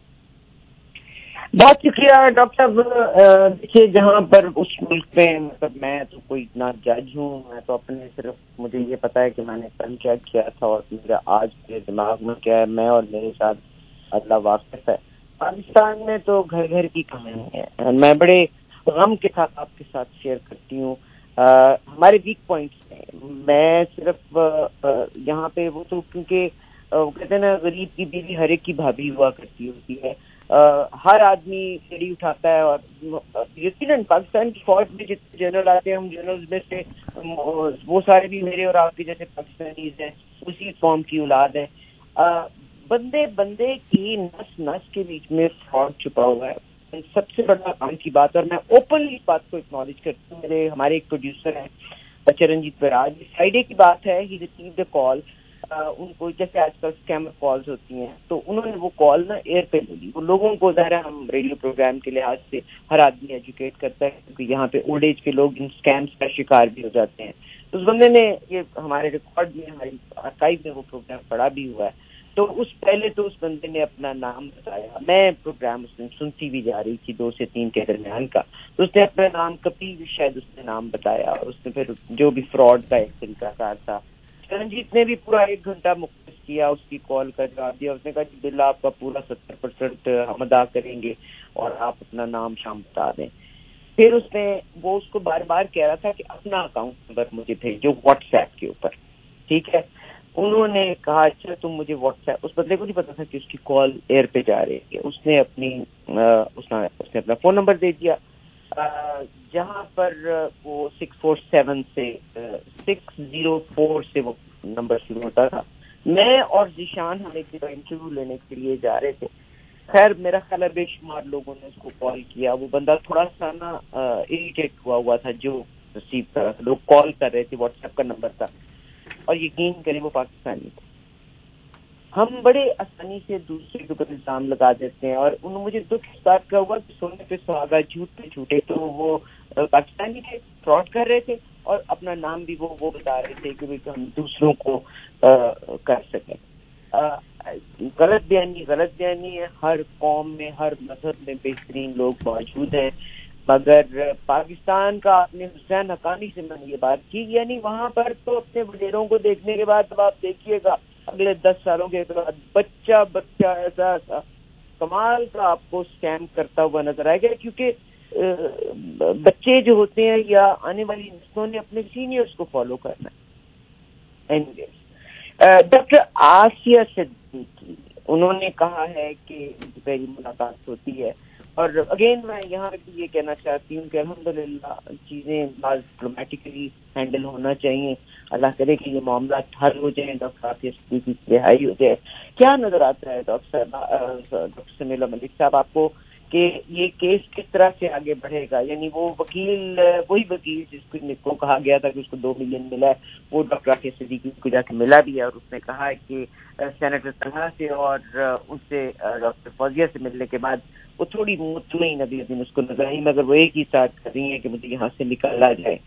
بہت شکریہ ڈاکٹر صاحب. دیکھیے جہاں پر اس ملک میں مطلب میں تو کوئی اتنا جج ہوں, میں تو اپنے صرف مجھے یہ پتا ہے کہ میں نے کل کیا کیا تھا اور میرا آج کے دماغ میں کیا ہے, میں اور میرے ساتھ اللہ واقف ہے. پاکستان میں تو گھر گھر کی کہانی ہے. میں بڑے غم کے ساتھ آپ کے ساتھ شیئر کرتی ہوں ہمارے ویک پوائنٹس ہیں. میں صرف یہاں پہ وہ تو کیونکہ کہتے ہیں نا غریب کی بیوی ہر ایک کی بھابھی ہوا کرتی ہوتی ہے. ہر آدمی سیڑھی اٹھاتا ہے, اور یقیناً پاکستان کی فوج میں جتنے جنرل آتے ہیں ہم جنرل میں سے وہ سارے بھی میرے اور آپ کے جیسے پاکستانیز ہیں, اسی قوم کی اولاد ہیں. बंदे की नस नस के बीच में फ्रॉड छुपा हुआ है। सबसे बड़ा काम की बात, और मैं ओपनली इस बात को एक्नॉलेज करती हूँ, हमारे एक प्रोड्यूसर हैं चरणजीत बराज, फ्राइडे की बात है, ही रिसीव्ड अ कॉल, उनको जैसे आजकल स्कैमर कॉल्स होती हैं, तो उन्होंने वो कॉल ना एयर पे ले ली। वो लोगों को ज़ाहिर है हम रेडियो प्रोग्राम के लिहाज से हर आदमी एजुकेट करता है, क्योंकि यहाँ पे ओल्ड एज के लोग इन स्कैम्स का शिकार भी हो जाते हैं। तो उस बंदे ने, ये हमारे रिकॉर्ड में, हमारी आर्काइव में वो प्रोग्राम पड़ा भी हुआ है, तो पहले तो उस बंदे ने अपना नाम बताया। मैं प्रोग्राम उस दिन सुनती भी जा रही थी 2 से 3 के दरमियान का, तो उसने अपना नाम, कपिल शायद उसने नाम बताया, और उसने फिर जो भी फ्रॉड का एक तरीकाकार था, चरणजीत ने भी पूरा 1 घंटा मुख्तस किया, उसकी कॉल का जवाब दिया। उसने कहा कि बिल आपका पूरा 70% हम अदा करेंगे और आप अपना नाम शाम बता दें। फिर वो उसको बार बार कह रहा था कि अपना अकाउंट नंबर मुझे भेजो व्हाट्सएप के ऊपर, ठीक है। उन्होंने कहा अच्छा तुम मुझे व्हाट्सएप, उस बंदे को नहीं पता था कि उसकी कॉल एयर पे जा रही है। उसने अपना फ़ोन नंबर दे दिया, जहाँ पर वो 647 से 604 से वो नंबर शुरू होता था। मैं और जिशान हम एक जगह इंटरव्यू लेने के लिए जा रहे थे। खैर मेरा ख्याल है बेशुमार लोगों ने उसको कॉल किया। वो बंदा थोड़ा सा ना इरिटेट हुआ था जो रिसीव कर रहा था, लोग कॉल कर रहे थे, व्हाट्सएप का नंबर था, और यकीन करें वो पाकिस्तानी थे। हम बड़े आसानी से दूसरे के ऊपर इल्जाम लगा देते हैं, और उन्होंने मुझे दुख इस बात का हुआ कि सोने पे सुहागा झूठ पे झूठे। तो वो पाकिस्तानी थे, फ्रॉड कर रहे थे, और अपना नाम भी वो बता रहे थे कि हम दूसरों को कर सकें। गलत बयानी है। हर कौम में, हर मजहब में बेहतरीन लोग मौजूद हैं, मगर पाकिस्तान का आपने हुसैन हक्कानी से मैंने ये बात की, यानी वहाँ पर तो अपने वडेरों को देखने के बाद अब आप देखिएगा अगले 10 सालों के बाद बच्चा ऐसा कमाल का आपको स्कैम करता हुआ नजर आएगा, क्योंकि बच्चे जो होते हैं या आने वाली नस्लों ने अपने सीनियर्स को फॉलो करना है। डॉक्टर आसिया सिद्दीकी, उन्होंने कहा है कि उनकी पहली मुलाकात होती है, और अगेन मैं यहाँ भी ये कहना चाहती हूँ कि अल्हम्दुलिल्लाह चीज़ें बहुत ड्रामेटिकली हैंडल होना चाहिए। अल्लाह करे कि ये मामला हल हो जाए, डॉक्टर आसिया सिद्दीकी की रिहाई हो जाए। क्या नजर आता है डॉक्टर समीला मलिक साहब आपको कि ये केस किस तरह से आगे बढ़ेगा? यानी वो वही वकील जिसको कहा गया था कि उसको 2 मिलियन मिला है, वो डॉक्टर आसिया सिद्दीकी को जाके मिला भी है, और उसने कहा है कि सेनेटर तलहा से और उनसे डॉक्टर फौजिया से मिलने के बाद वो थोड़ी मुतमईन अभी उसको नजर आई, मगर वो एक ही साथ कर रही है कि मुझे यहाँ से निकाला जाए।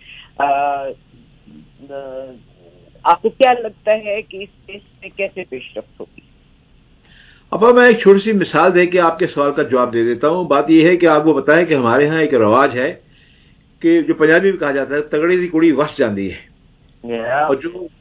आपको क्या लगता है कि इस केस में कैसे पेशरफ्त होगी? अब मैं एक छोटी सी मिसाल दे के आपके सवाल का जवाब दे देता हूँ। बात यह है कि आपको बताएं कि हमारे यहाँ एक रवाज है कि जो पंजाबी में कहा जाता है तगड़ी दी कुड़ी वस जाती है, और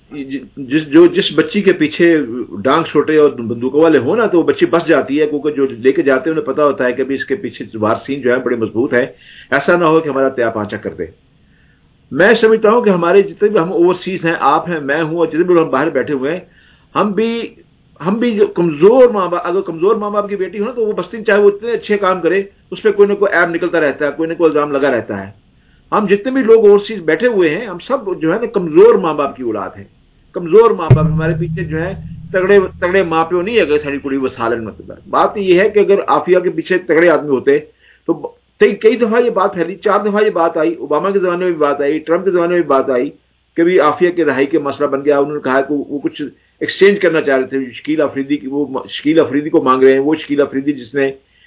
जिस बच्ची के पीछे डांग छोटे और बंदूक वाले हो ना, तो वो बच्ची बस जाती है, क्योंकि जो लेके जाते हैं उन्हें पता होता है कि अभी इसके पीछे वारसीन जो है बड़े मजबूत है, ऐसा ना हो कि हमारा त्या पांचा कर दे। मैं समझता हूं कि हमारे जितने भी हम ओवरसीज हैं, आप हैं, मैं हूं, और जितने भी लोग बाहर बैठे हुए हैं, हम भी जो कमजोर माँ बाप, अगर कमजोर माँ बाप की बेटी हो ना, तो वो बस्ती चाहे वो इतने अच्छे काम करे, उस पर कोई ना कोई ऐप निकलता रहता है, कोई ना कोई इल्जाम लगा रहता है। हम जितने भी लोग ओवरसीज बैठे हुए हैं, हम सब जो है ना कमजोर माँ बाप की औलाद है। कमजोर माँ बाप, हमारे पीछे जो है तगड़े माँ प्यो नहीं है। अगर सारी कुड़ी वो सालन मतलब बात ये है कि अगर आफिया के पीछे तगड़े आदमी होते तो कई दफा ये बात फैली, 4 दफा ये बात आई, ओबामा के जमाने में भी बात आई, ट्रंप के जमाने में भी बात आई कि भी आफिया के रहाई के मसला बन गया। उन्होंने कहा कि वो कुछ एक्सचेंज करना चाह रहे थे शकील अफरीदी की, वो शकील अफरीदी को मांग रहे हैं। वो शकील अफरीदी जिसने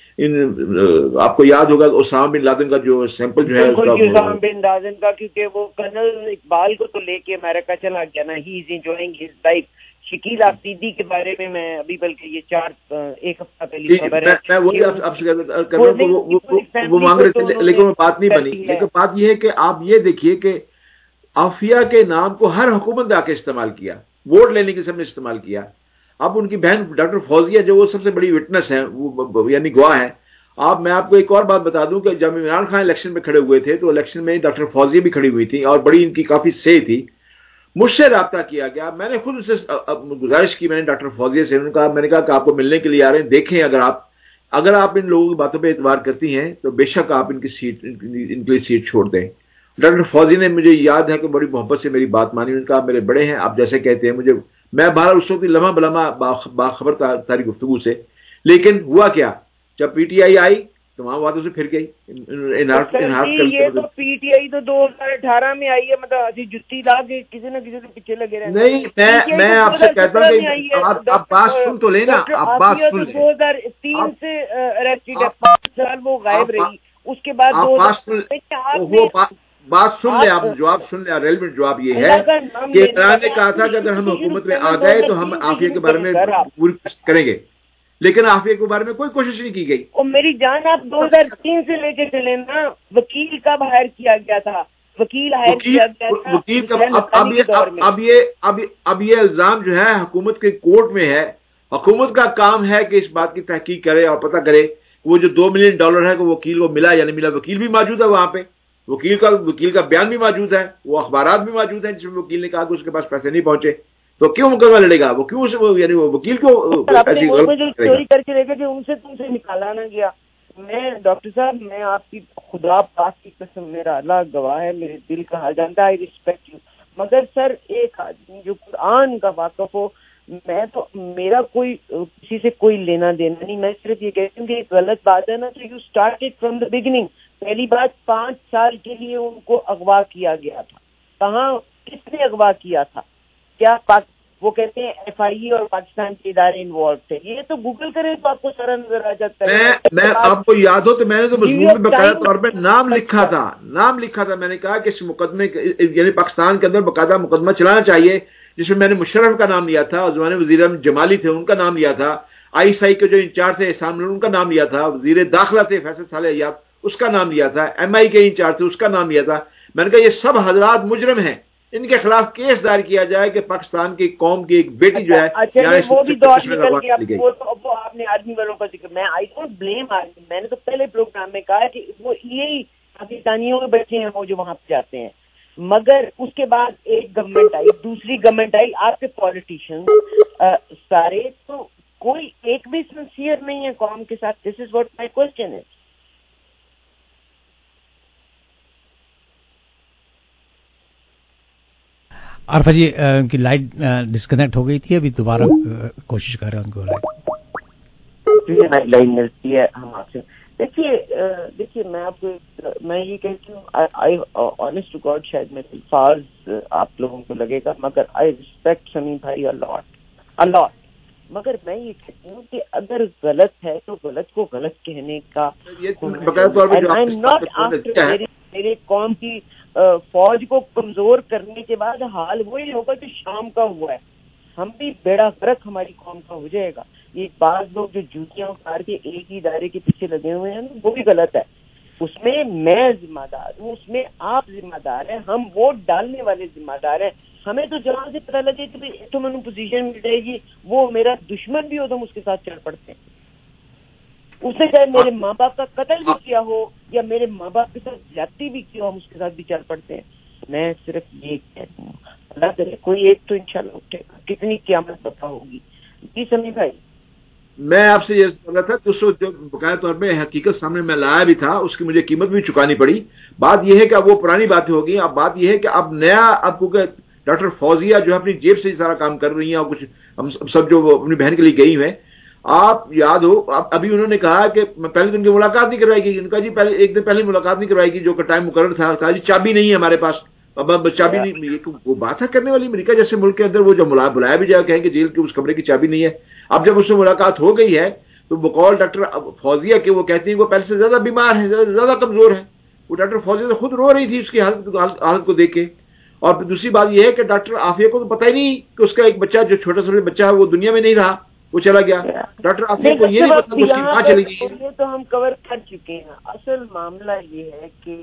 आपको याद होगा ओसामा बिन लादेन का जो सैंपल जो है ओसामा बिन लादेन का, क्योंकि वो कर्नल इकबाल को तो लेके अमेरिका चला गया ना, he is enjoying his life. Shakeel Afridi के बारे में मैं अभी बल्कि ये 1 हफ्ता पहले खबर है, मैं वही आपसे वो मांग रहे थे, लेकिन वो बात नहीं बनी। लेकिन बात यह है कि आप ये देखिए कि आफिया के नाम को हर हुकूमत ने आके इस्तेमाल किया, वोट लेने के समय इस्तेमाल किया। अब उनकी बहन डॉक्टर फौजिया जो वो सबसे बड़ी विटनेस है, वो यानी गवाह है। मैं आपको एक और बात बता दूं कि जब इमरान खान इलेक्शन में खड़े हुए थे, तो इलेक्शन में डॉक्टर फौजिया भी खड़ी हुई थी, और बड़ी इनकी काफी सही थी। मुझसे राब्ता किया गया, मैंने खुद उससे गुजारिश की, मैंने डॉक्टर फौजिया से मैंने कहा कि आपको मिलने के लिए आ रहे हैं, देखें अगर आप इन लोगों की बातों पर एतबार करती हैं तो बेशक आप इनके लिए सीट छोड़ दें। डॉक्टर फौजी ने, मुझे याद है कि बड़ी मोहब्बत से मेरी बात मानी। उन्होंने कहा मेरे बड़े हैं, आप जैसे कहते हैं, मुझे میں باہر اس وقت لمحہ بلمہ باخبر تھا ساری گفتگو سے. لیکن ہوا کیا, جب پی ٹی آئی آئی تو وہاں باتوں سے پھر گئی. یہ تو پی ٹی آئی تو 2018 میں آئی ہے, مطلب ایسی جتی لا کے کسی نہ کسی کے پیچھے لگے رہے. نہیں, میں آپ سے کہتا ہوں کہ آپ بات سن تو لینا, آپ بات سن لیں. 2003 سے اریسٹڈ ہے, 5 سال وہ غائب رہی, اس کے بعد بات سن لیں, آپ جواب سن لیں. ریلیونٹ جواب یہ ہے کہ عمران نے کہا تھا کہ اگر ہم حکومت میں آ گئے تو ہم عافیہ کے بارے میں پوری کوشش کریں گے, لیکن عافیہ کے بارے میں کوئی کوشش نہیں کی گئی. اور میری جان, آپ 2003 سے لے کے چلے نا, وکیل کب ہائر کیا گیا تھا؟ وکیل ہائر کیا گیا تھا وکیل کب؟ اب یہ الزام جو ہے حکومت کے کورٹ میں ہے. حکومت کا کام ہے کہ اس بات کی تحقیق کرے اور پتہ کرے وہ جو $2 ملین ہے وہ وکیل کو ملا یا نہیں ملا. وکیل بھی موجود ہے وہاں پہ, وکیل کا بیان بھی موجود ہے, وہ اخبارات بھی موجود ہیں جس میں وکیل نے کہا کہ اس کے پاس پیسے نہیں پہنچے. تو کیوں مقدمہ لڑے گا وہ؟ کیوں یعنی وہ وکیل کو ایسی چوری کر کے لے گئے کہ ان سے تم سے نکالا نہ گیا. میں ڈاکٹر صاحب, میں آپ کی خدا پاک کی قسم, میرا اللہ گواہ ہے, میرے دل کا حال جانتا ہے, آئی ریسپیکٹ یو. مگر سر, ایک آدمی جو قرآن کا واقف ہو, میں تو میرا کوئی کسی سے کوئی لینا دینا نہیں. میں صرف یہ کہتی ہوں کہ ایک غلط بات ہے نا, تو you started from the beginning. پہلی بات, 5 سال کے لیے ان کو اغوا کیا گیا تھا. کہاں, کس نے اغوا کیا تھا؟ کیا وہ کہتے ہیں ایف آئی اے اور پاکستان کے ادارے انوالو تھے؟ یہ تو گوگل کریں تو آپ کو سارا نظر آ جاتا ہے. میں آپ کو یاد ہو تو میں نے تو مضمون میں باقاعدہ طور پہ نام لکھا تھا. میں نے کہا کہ اس مقدمے یعنی پاکستان کے اندر باقاعدہ مقدمہ چلانا چاہیے, جس میں نے مشرف کا نام لیا تھا, زمانے وزیر اعظم جمالی تھے ان کا نام لیا تھا, آئی ایس آئی کے جو انچارج تھے احسان ان کا نام لیا تھا, وزیر داخلہ تھے فیصل صالح ایاب اس کا نام لیا تھا, ایم آئی کے انچارج تھے اس کا نام لیا تھا. میں نے کہا یہ سب حضرات مجرم ہیں, ان کے خلاف کیس دائر کیا جائے کہ پاکستان کی قوم کی ایک بیٹی جو ہے وہ بھی دور نکل گیا. وہ آپ نے آرمی والوں کا ذکر, میں آئی ڈونٹ بلیم آرمی. میں نے تو پہلے پروگرام میں کہا کہ وہ یہی پاکستانیوں کے بچے ہیں وہ جو وہاں پہ جاتے ہیں. مگر اس کے بعد ایک گورنمنٹ آئی, دوسری گورنمنٹ آئی, آپ کے پالیٹیشین سارے, تو کوئی ایک بھی سنسیئر نہیں ہے قوم کے ساتھ. دس از واٹ مائی کوسچن ہے. عارفہ جی, ان کی لائٹ ڈسکنیکٹ ہو گئی تھی, ابھی دوبارہ کوشش کر رہے ہیں ان کو لائن ملتی ہے ہم آپ سے. دیکھیے میں آپ کو میں یہ کہتی ہوں, آنیسٹ ٹو گاڈ شاید میں الفاظ آپ لوگوں کو لگے گا, مگر آئی ریسپیکٹ سمیم بھائی الاٹ. مگر میں یہ کہتی ہوں کہ اگر غلط ہے تو غلط کو غلط کہنے کا, میرے قوم کی فوج کو کمزور کرنے کے بعد حال وہی ہوگا جو شام کا ہوا ہے. ہم بھی بیڑا غرق ہماری قوم کا ہو جائے گا. یہ بعض لوگ جو جوتیاں اتار کے ایک ہی ادارے کے پیچھے لگے ہوئے ہیں وہ بھی غلط ہے. اس میں میں ذمہ دار ہوں, اس میں آپ ذمہ دار ہیں, ہم ووٹ ڈالنے والے ذمہ دار ہیں. ہمیں تو جہاں سے پتہ لگے کہ تو میں پوزیشن مل جائے گی, وہ میرا دشمن بھی ہو تو ہم اس کے ساتھ چڑھ پڑتے ہیں. اس نے چاہے میرے ماں باپ کا قتل بھی کیا ہو یا میرے ماں باپ کے ساتھ زیادتی بھی کی ہو, ہم اس کے ساتھ بھی چل پڑتے ہیں. میں صرف یہ کہتی ہوں, اللہ کرے کوئی ایک تو انشاءاللہ اٹھے گا. کتنی قیامت بتا ہوگی. جی سمی بھائی, میں آپ سے یہ کہہ رہا تھا کہ اس کو جو باقاعدہ طور پہ حقیقت سامنے میں لایا بھی تھا, اس کی مجھے قیمت بھی چکانی پڑی. بات یہ ہے کہ اب وہ پرانی باتیں ہو گئی. اب بات یہ ہے کہ اب نیا, اب کو کہ ڈاکٹر فوزیہ جو اپنی جیب سے سارا کام کر رہی ہیں, اور کچھ ہم سب جو اپنی بہن کے لیے گئی ہیں, آپ یاد ہو ابھی انہوں نے کہا کہ پہلے تو ان کی ملاقات نہیں کروائی گئی. ان کا جی پہلے ایک دن پہلے ملاقات نہیں کروائی گئی جو کہ ٹائم مقرر تھا. کہا جی چابی نہیں ہے ہمارے پاس, اب چابی نہیں. یہ وہ بات ہے کرنے والی. امریکہ جیسے ملک کے اندر وہ جو بلایا بھی جائے, کہیں کہ جیل کے اس کمرے کی چابی نہیں ہے. اب جب اس سے ملاقات ہو گئی ہے تو بقول ڈاکٹر فوزیہ کے وہ کہتی ہیں وہ پہلے سے زیادہ بیمار ہیں, زیادہ کمزور ہیں. وہ ڈاکٹر فوزیہ سے خود رو رہی تھی اس کی حالت کو دیکھ کے. اور دوسری بات یہ ہے کہ ڈاکٹر عافیہ کو تو پتہ ہی نہیں کہ اس کا ایک بچہ جو چھوٹا سا بچہ ہے وہ دنیا میں نہیں رہا, وہ چلا گیا. ڈاکٹر عافیہ کو یہ نہیں پتا اس کی ماں چلی گئی. یہ تو ہم کور کر چکے ہیں. اصل معاملہ یہ ہے کہ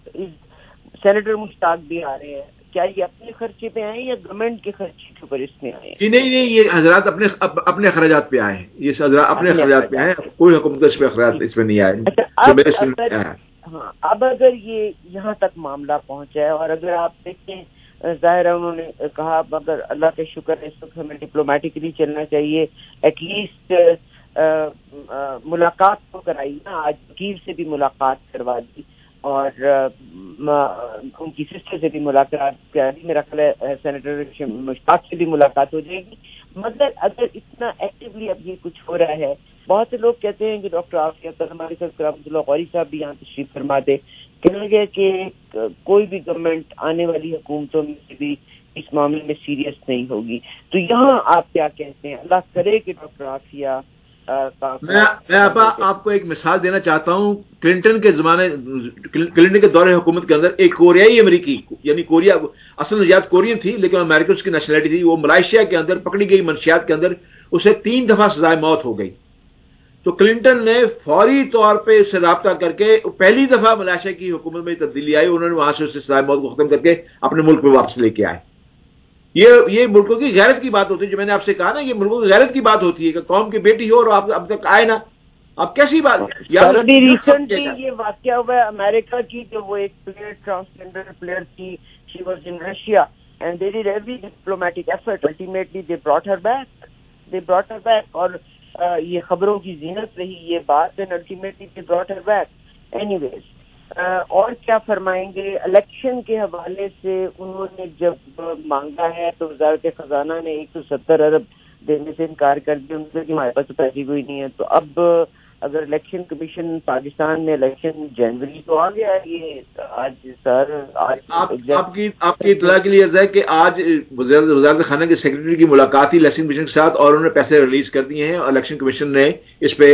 سینیٹر مشتاق بھی آ رہے ہیں, کیا یہ اپنے خرچے پہ آئے یا گورنمنٹ کے خرچے کے اوپر اس میں آئے؟ نہیں, یہ حضرات اپنے اخراجات پہ آئے ہیں. یہ حضرات اپنے اخراجات پہ آئے ہیں, کوئی حکومت اس پہ اخراجات اس پہ نہیں آئے. ہاں, اب اگر یہ یہاں تک معاملہ پہنچا ہے, اور اگر آپ دیکھیں ظاہر ہے انہوں نے کہا مگر اللہ کا شکر ہے اس وقت ہمیں ڈپلومیٹکلی چلنا چاہیے. ایٹ لیسٹ ملاقات تو کرائی نا, آج وکیل سے بھی ملاقات کروا دی. اور ان کی سسٹر سے بھی ملاقات کری، میرا خیال ہے سینیٹر مشتاق سے بھی ملاقات ہو جائے گی. مگر اگر اتنا ایکٹیولی اب یہ کچھ ہو رہا ہے، بہت سے لوگ کہتے ہیں کہ ڈاکٹر عافیہ ہمارے ساتھ کرامت اللہ غوری صاحب بھی یہاں تشریف فرما دے، کہنے لگے کہ کوئی بھی گورنمنٹ آنے والی حکومتوں میں سے بھی اس معاملے میں سیریس نہیں ہوگی. تو یہاں آپ کیا کہتے ہیں؟ اللہ کرے کہ ڈاکٹر عافیہ میں آپ کو ایک مثال دینا چاہتا ہوں. کلنٹن کے زمانے، کلنٹن کے دور حکومت کے اندر ایک کوریائی امریکی، یعنی کوریا اصل نژاد کورین تھی لیکن امریکن اس کی نیشنلٹی تھی، وہ ملائیشیا کے اندر پکڑی گئی منشیات کے اندر، اسے 3 دفعہ سزائے موت ہو گئی. تو کلنٹن نے فوری طور پہ اس سے رابطہ کر کے پہلی دفعہ ملائیشیا کی حکومت میں تبدیلی آئی، انہوں نے وہاں سے سزائے موت کو ختم کر کے اپنے ملک میں واپس لے کے آئے. یہ ملکوں کی غیرت کی بات ہوتی ہے. جو میں نے آپ سے کہا نا، یہ ملکوں کی غیرت کی بات ہوتی ہے کہ قوم کی بیٹی ہو اور آپ اب تک آئے نا. اب کیسی بات؟ ابھی ریسنٹلی یہ واقعہ ہوا ہے امریکہ کی، جو وہ ایک پلیئر ٹرانسجینڈر پلیئر تھی، she was in Russia and they did every diplomatic effort, ultimately they brought her back, اور یہ خبروں کی زینت رہی یہ بات، and ultimately they brought her back. Anyways, اور کیا فرمائیں گے؟ الیکشن کے حوالے سے انہوں نے جب مانگا ہے تو وزارت خزانہ نے 170 ارب دینے سے انکار کر دیا، ان سے کہ ہمارے پاس تو پیسے کوئی نہیں ہے. تو اب اگر الیکشن کمیشن پاکستان میں الیکشن جنوری تو آ گیا ہے، یہ آج سر آپ کی اطلاع کے لیے ہے کہ آج وزارت خانہ کے سیکرٹری کی ملاقات تھی الیکشن کمیشن کے ساتھ، اور انہوں نے پیسے ریلیز کر دیے ہیں، اور الیکشن کمیشن نے اس پہ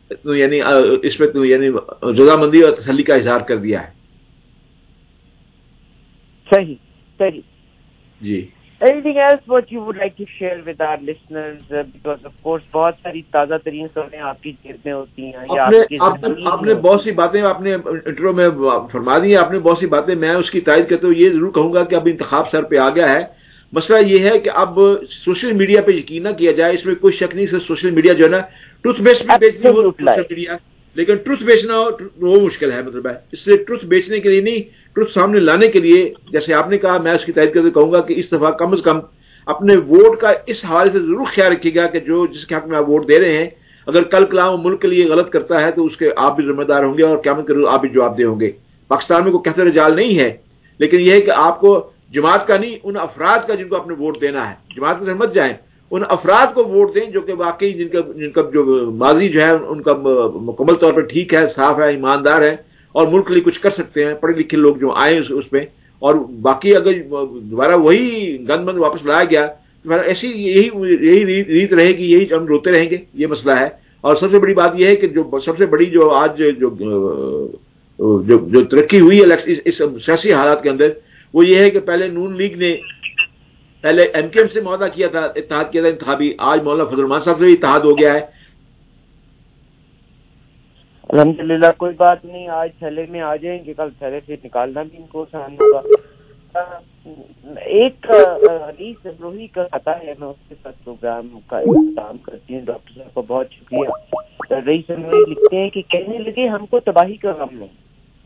رضامندی اور تسلی کا اظہار کر دیا ہے. صحیح جی. Anything else what you would like to share with our listeners? Because of course بہت ساری تازہ ترین خبریں آپ کی جیب میں ہوتی ہیں. آپ نے بہت سی باتیں اپنے انٹرو میں فرما دی ہیں، آپ نے بہت سی باتیں، میں اس کی تائید کرتے ہوئے یہ ضرور کہوں گا کہ اب انتخاب سر پہ آ گیا ہے. مسئلہ یہ ہے کہ اب سوشل میڈیا پہ یقین نہ کیا جائے، اس میں کوئی شک نہیں. سوشل میڈیا جو ہے نا، ٹروتھ بیس بھی بیچنی ہو سوشل میڈیا، لیکن ٹروتھ بیچنا وہ مشکل ہے. مطلب ہے اس لیے ٹروتھ بیچنے کے لیے نہیں، ٹروتھ سامنے لانے کے لیے، جیسے آپ نے کہا، میں اس کی تائید کرتے کہوں گا کہ اس دفعہ کم از کم اپنے ووٹ کا اس حوالے سے ضرور خیال رکھیے گا کہ جو جس کے حق میں آپ ووٹ دے رہے ہیں، اگر کل کلام ملک کے لیے غلط کرتا ہے تو اس کے آپ بھی ذمہ دار ہوں گے، اور قیامت کے روز آپ بھی جواب دہ ہوں گے. پاکستان میں کوئی کہتے رجال نہیں ہے، لیکن یہ ہے کہ آپ کو جماعت کا نہیں، ان افراد کا جن کو اپنے ووٹ دینا ہے، جماعت کے مت جائیں، ان افراد کو ووٹ دیں جو کہ واقعی جن کا جو ماضی جو ہے ان کا مکمل طور پر ٹھیک ہے، صاف ہے، ایماندار ہے، اور ملک کے لیے کچھ کر سکتے ہیں، پڑھے لکھے لوگ جو آئے اس پہ. اور باقی اگر دوبارہ وہی گند بند واپس لایا گیا تو ایسی یہی ریت رہے گی، یہی ہم روتے رہیں گے. یہ مسئلہ ہے. اور سب سے بڑی بات یہ ہے کہ جو سب سے بڑی جو آج جو ترقی ہوئی ہے اس سیاسی حالات کے اندر، وہ یہ ہے کہ پہلے نون لیگ نے پہلے ایم کیو ایم سے معاہدہ کیا تھا، اتحاد کیا تھا انتخابی، آج مولانا فضل الرحمان صاحب سے بھی اتحاد ہو گیا ہے. الحمدللہ. کوئی بات نہیں، آج تھیلے میں آ جائیں گے، کل تھیلے سے نکالنا بھی ان کو آسان ہوگا. ایک حدیث روحی کا خطا ہے، میں اس کے ساتھ پروگرام کا اختتام کرتی ہوں. ڈاکٹر صاحب کا بہت شکریہ. رئیس روحی لکھتے ہیں کہ کہنے لگے ہم کو تباہی کا غم نہیں،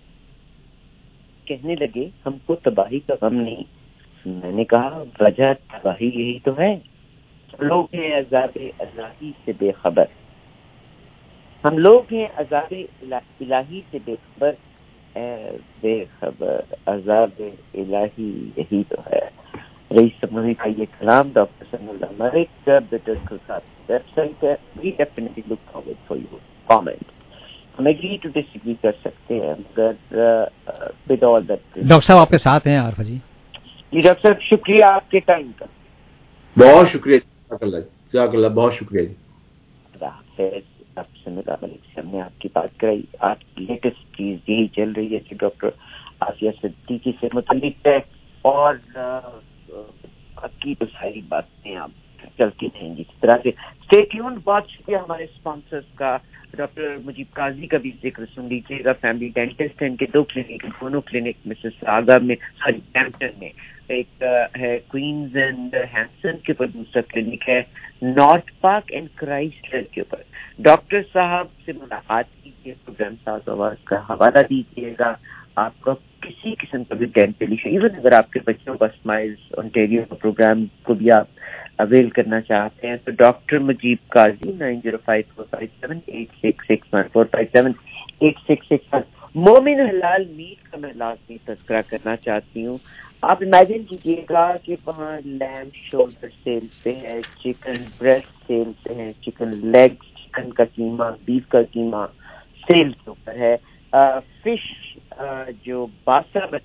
کہنے لگے ہم کو تباہی کا غم نہیں. میں نے کہا وجہ تباہی یہی تو ہے، لوگ ہیں عذاب الہی سے بے خبر، ہم لوگ ہیں عذاب الہی سے بے خبر، بے خبر عذاب الہی یہی تو ہے. رئیس سموی کا یہ کلام ڈاکٹر سمی اللہ ملک برٹش کے ساتھ ویب سائٹ ہے. We definitely look forward for your comment. ہم ایگری ٹو ڈس ایگری کر سکتے ہیں، مگر ود آل دیٹ. ڈاکٹر صاحب آپ کے ساتھ ہیں عارفہ جی. جی ڈاکٹر صاحب شکریہ آپ کے ٹائم کا. بہت شکریہ، جزاک اللہ، بہت شکریہ جی. اللہ حافظ. ڈاکٹر سمی اللہ ملک سے ہم نے آپ کی بات کرائی. آج کی لیٹسٹ چیز یہی چل رہی ہے کہ ڈاکٹر عافیہ صدیقی سے متعلق ہے، اور باقی تو ساری باتیں آپ چلتی رہیں گی اس طرح سے. Stay tuned. بہت شکریہ ہمارے اسپانسرز کا. ڈاکٹر مجیب قاضی کا بھی ذکر سن لیجیے گا. فیملی ڈینٹسٹ ہیں، ان کے 2 کلینک، دونوں کلینک مسز آگا میں، سوری کیمپٹن میں. ایک ہے کوئنز اینڈ ہیمپٹن کے اوپر، دوسرا کلینک ہے نارتھ پارک اینڈ کرائسٹ کے اوپر. ڈاکٹر صاحب سے ملاقات کیجیے، پروگرام ساز آواز کا حوالہ دیجیے گا. آپ کا کسی قسم کا بھی ڈینٹل ایشو، ایون اگر آپ کے بچوں کا اسمائلز اونٹیریو کا پروگرام کو بھی آپ اویل کرنا چاہتے ہیں، تو ڈاکٹر مجیب قاضی 9054578661 4578661. مومن حلال میٹ کا میں لازمی تذکرہ کرنا چاہتی ہوں. آپ امیجن کیجیے گا کہ وہاں لیم شولڈر سیل پہ ہے, چکن بریسٹ سیل پہ ہے, چکن لیگ, چکن کا قیمہ, بیف کا قیمہ سیل کے اوپر ہے, فش جو باسا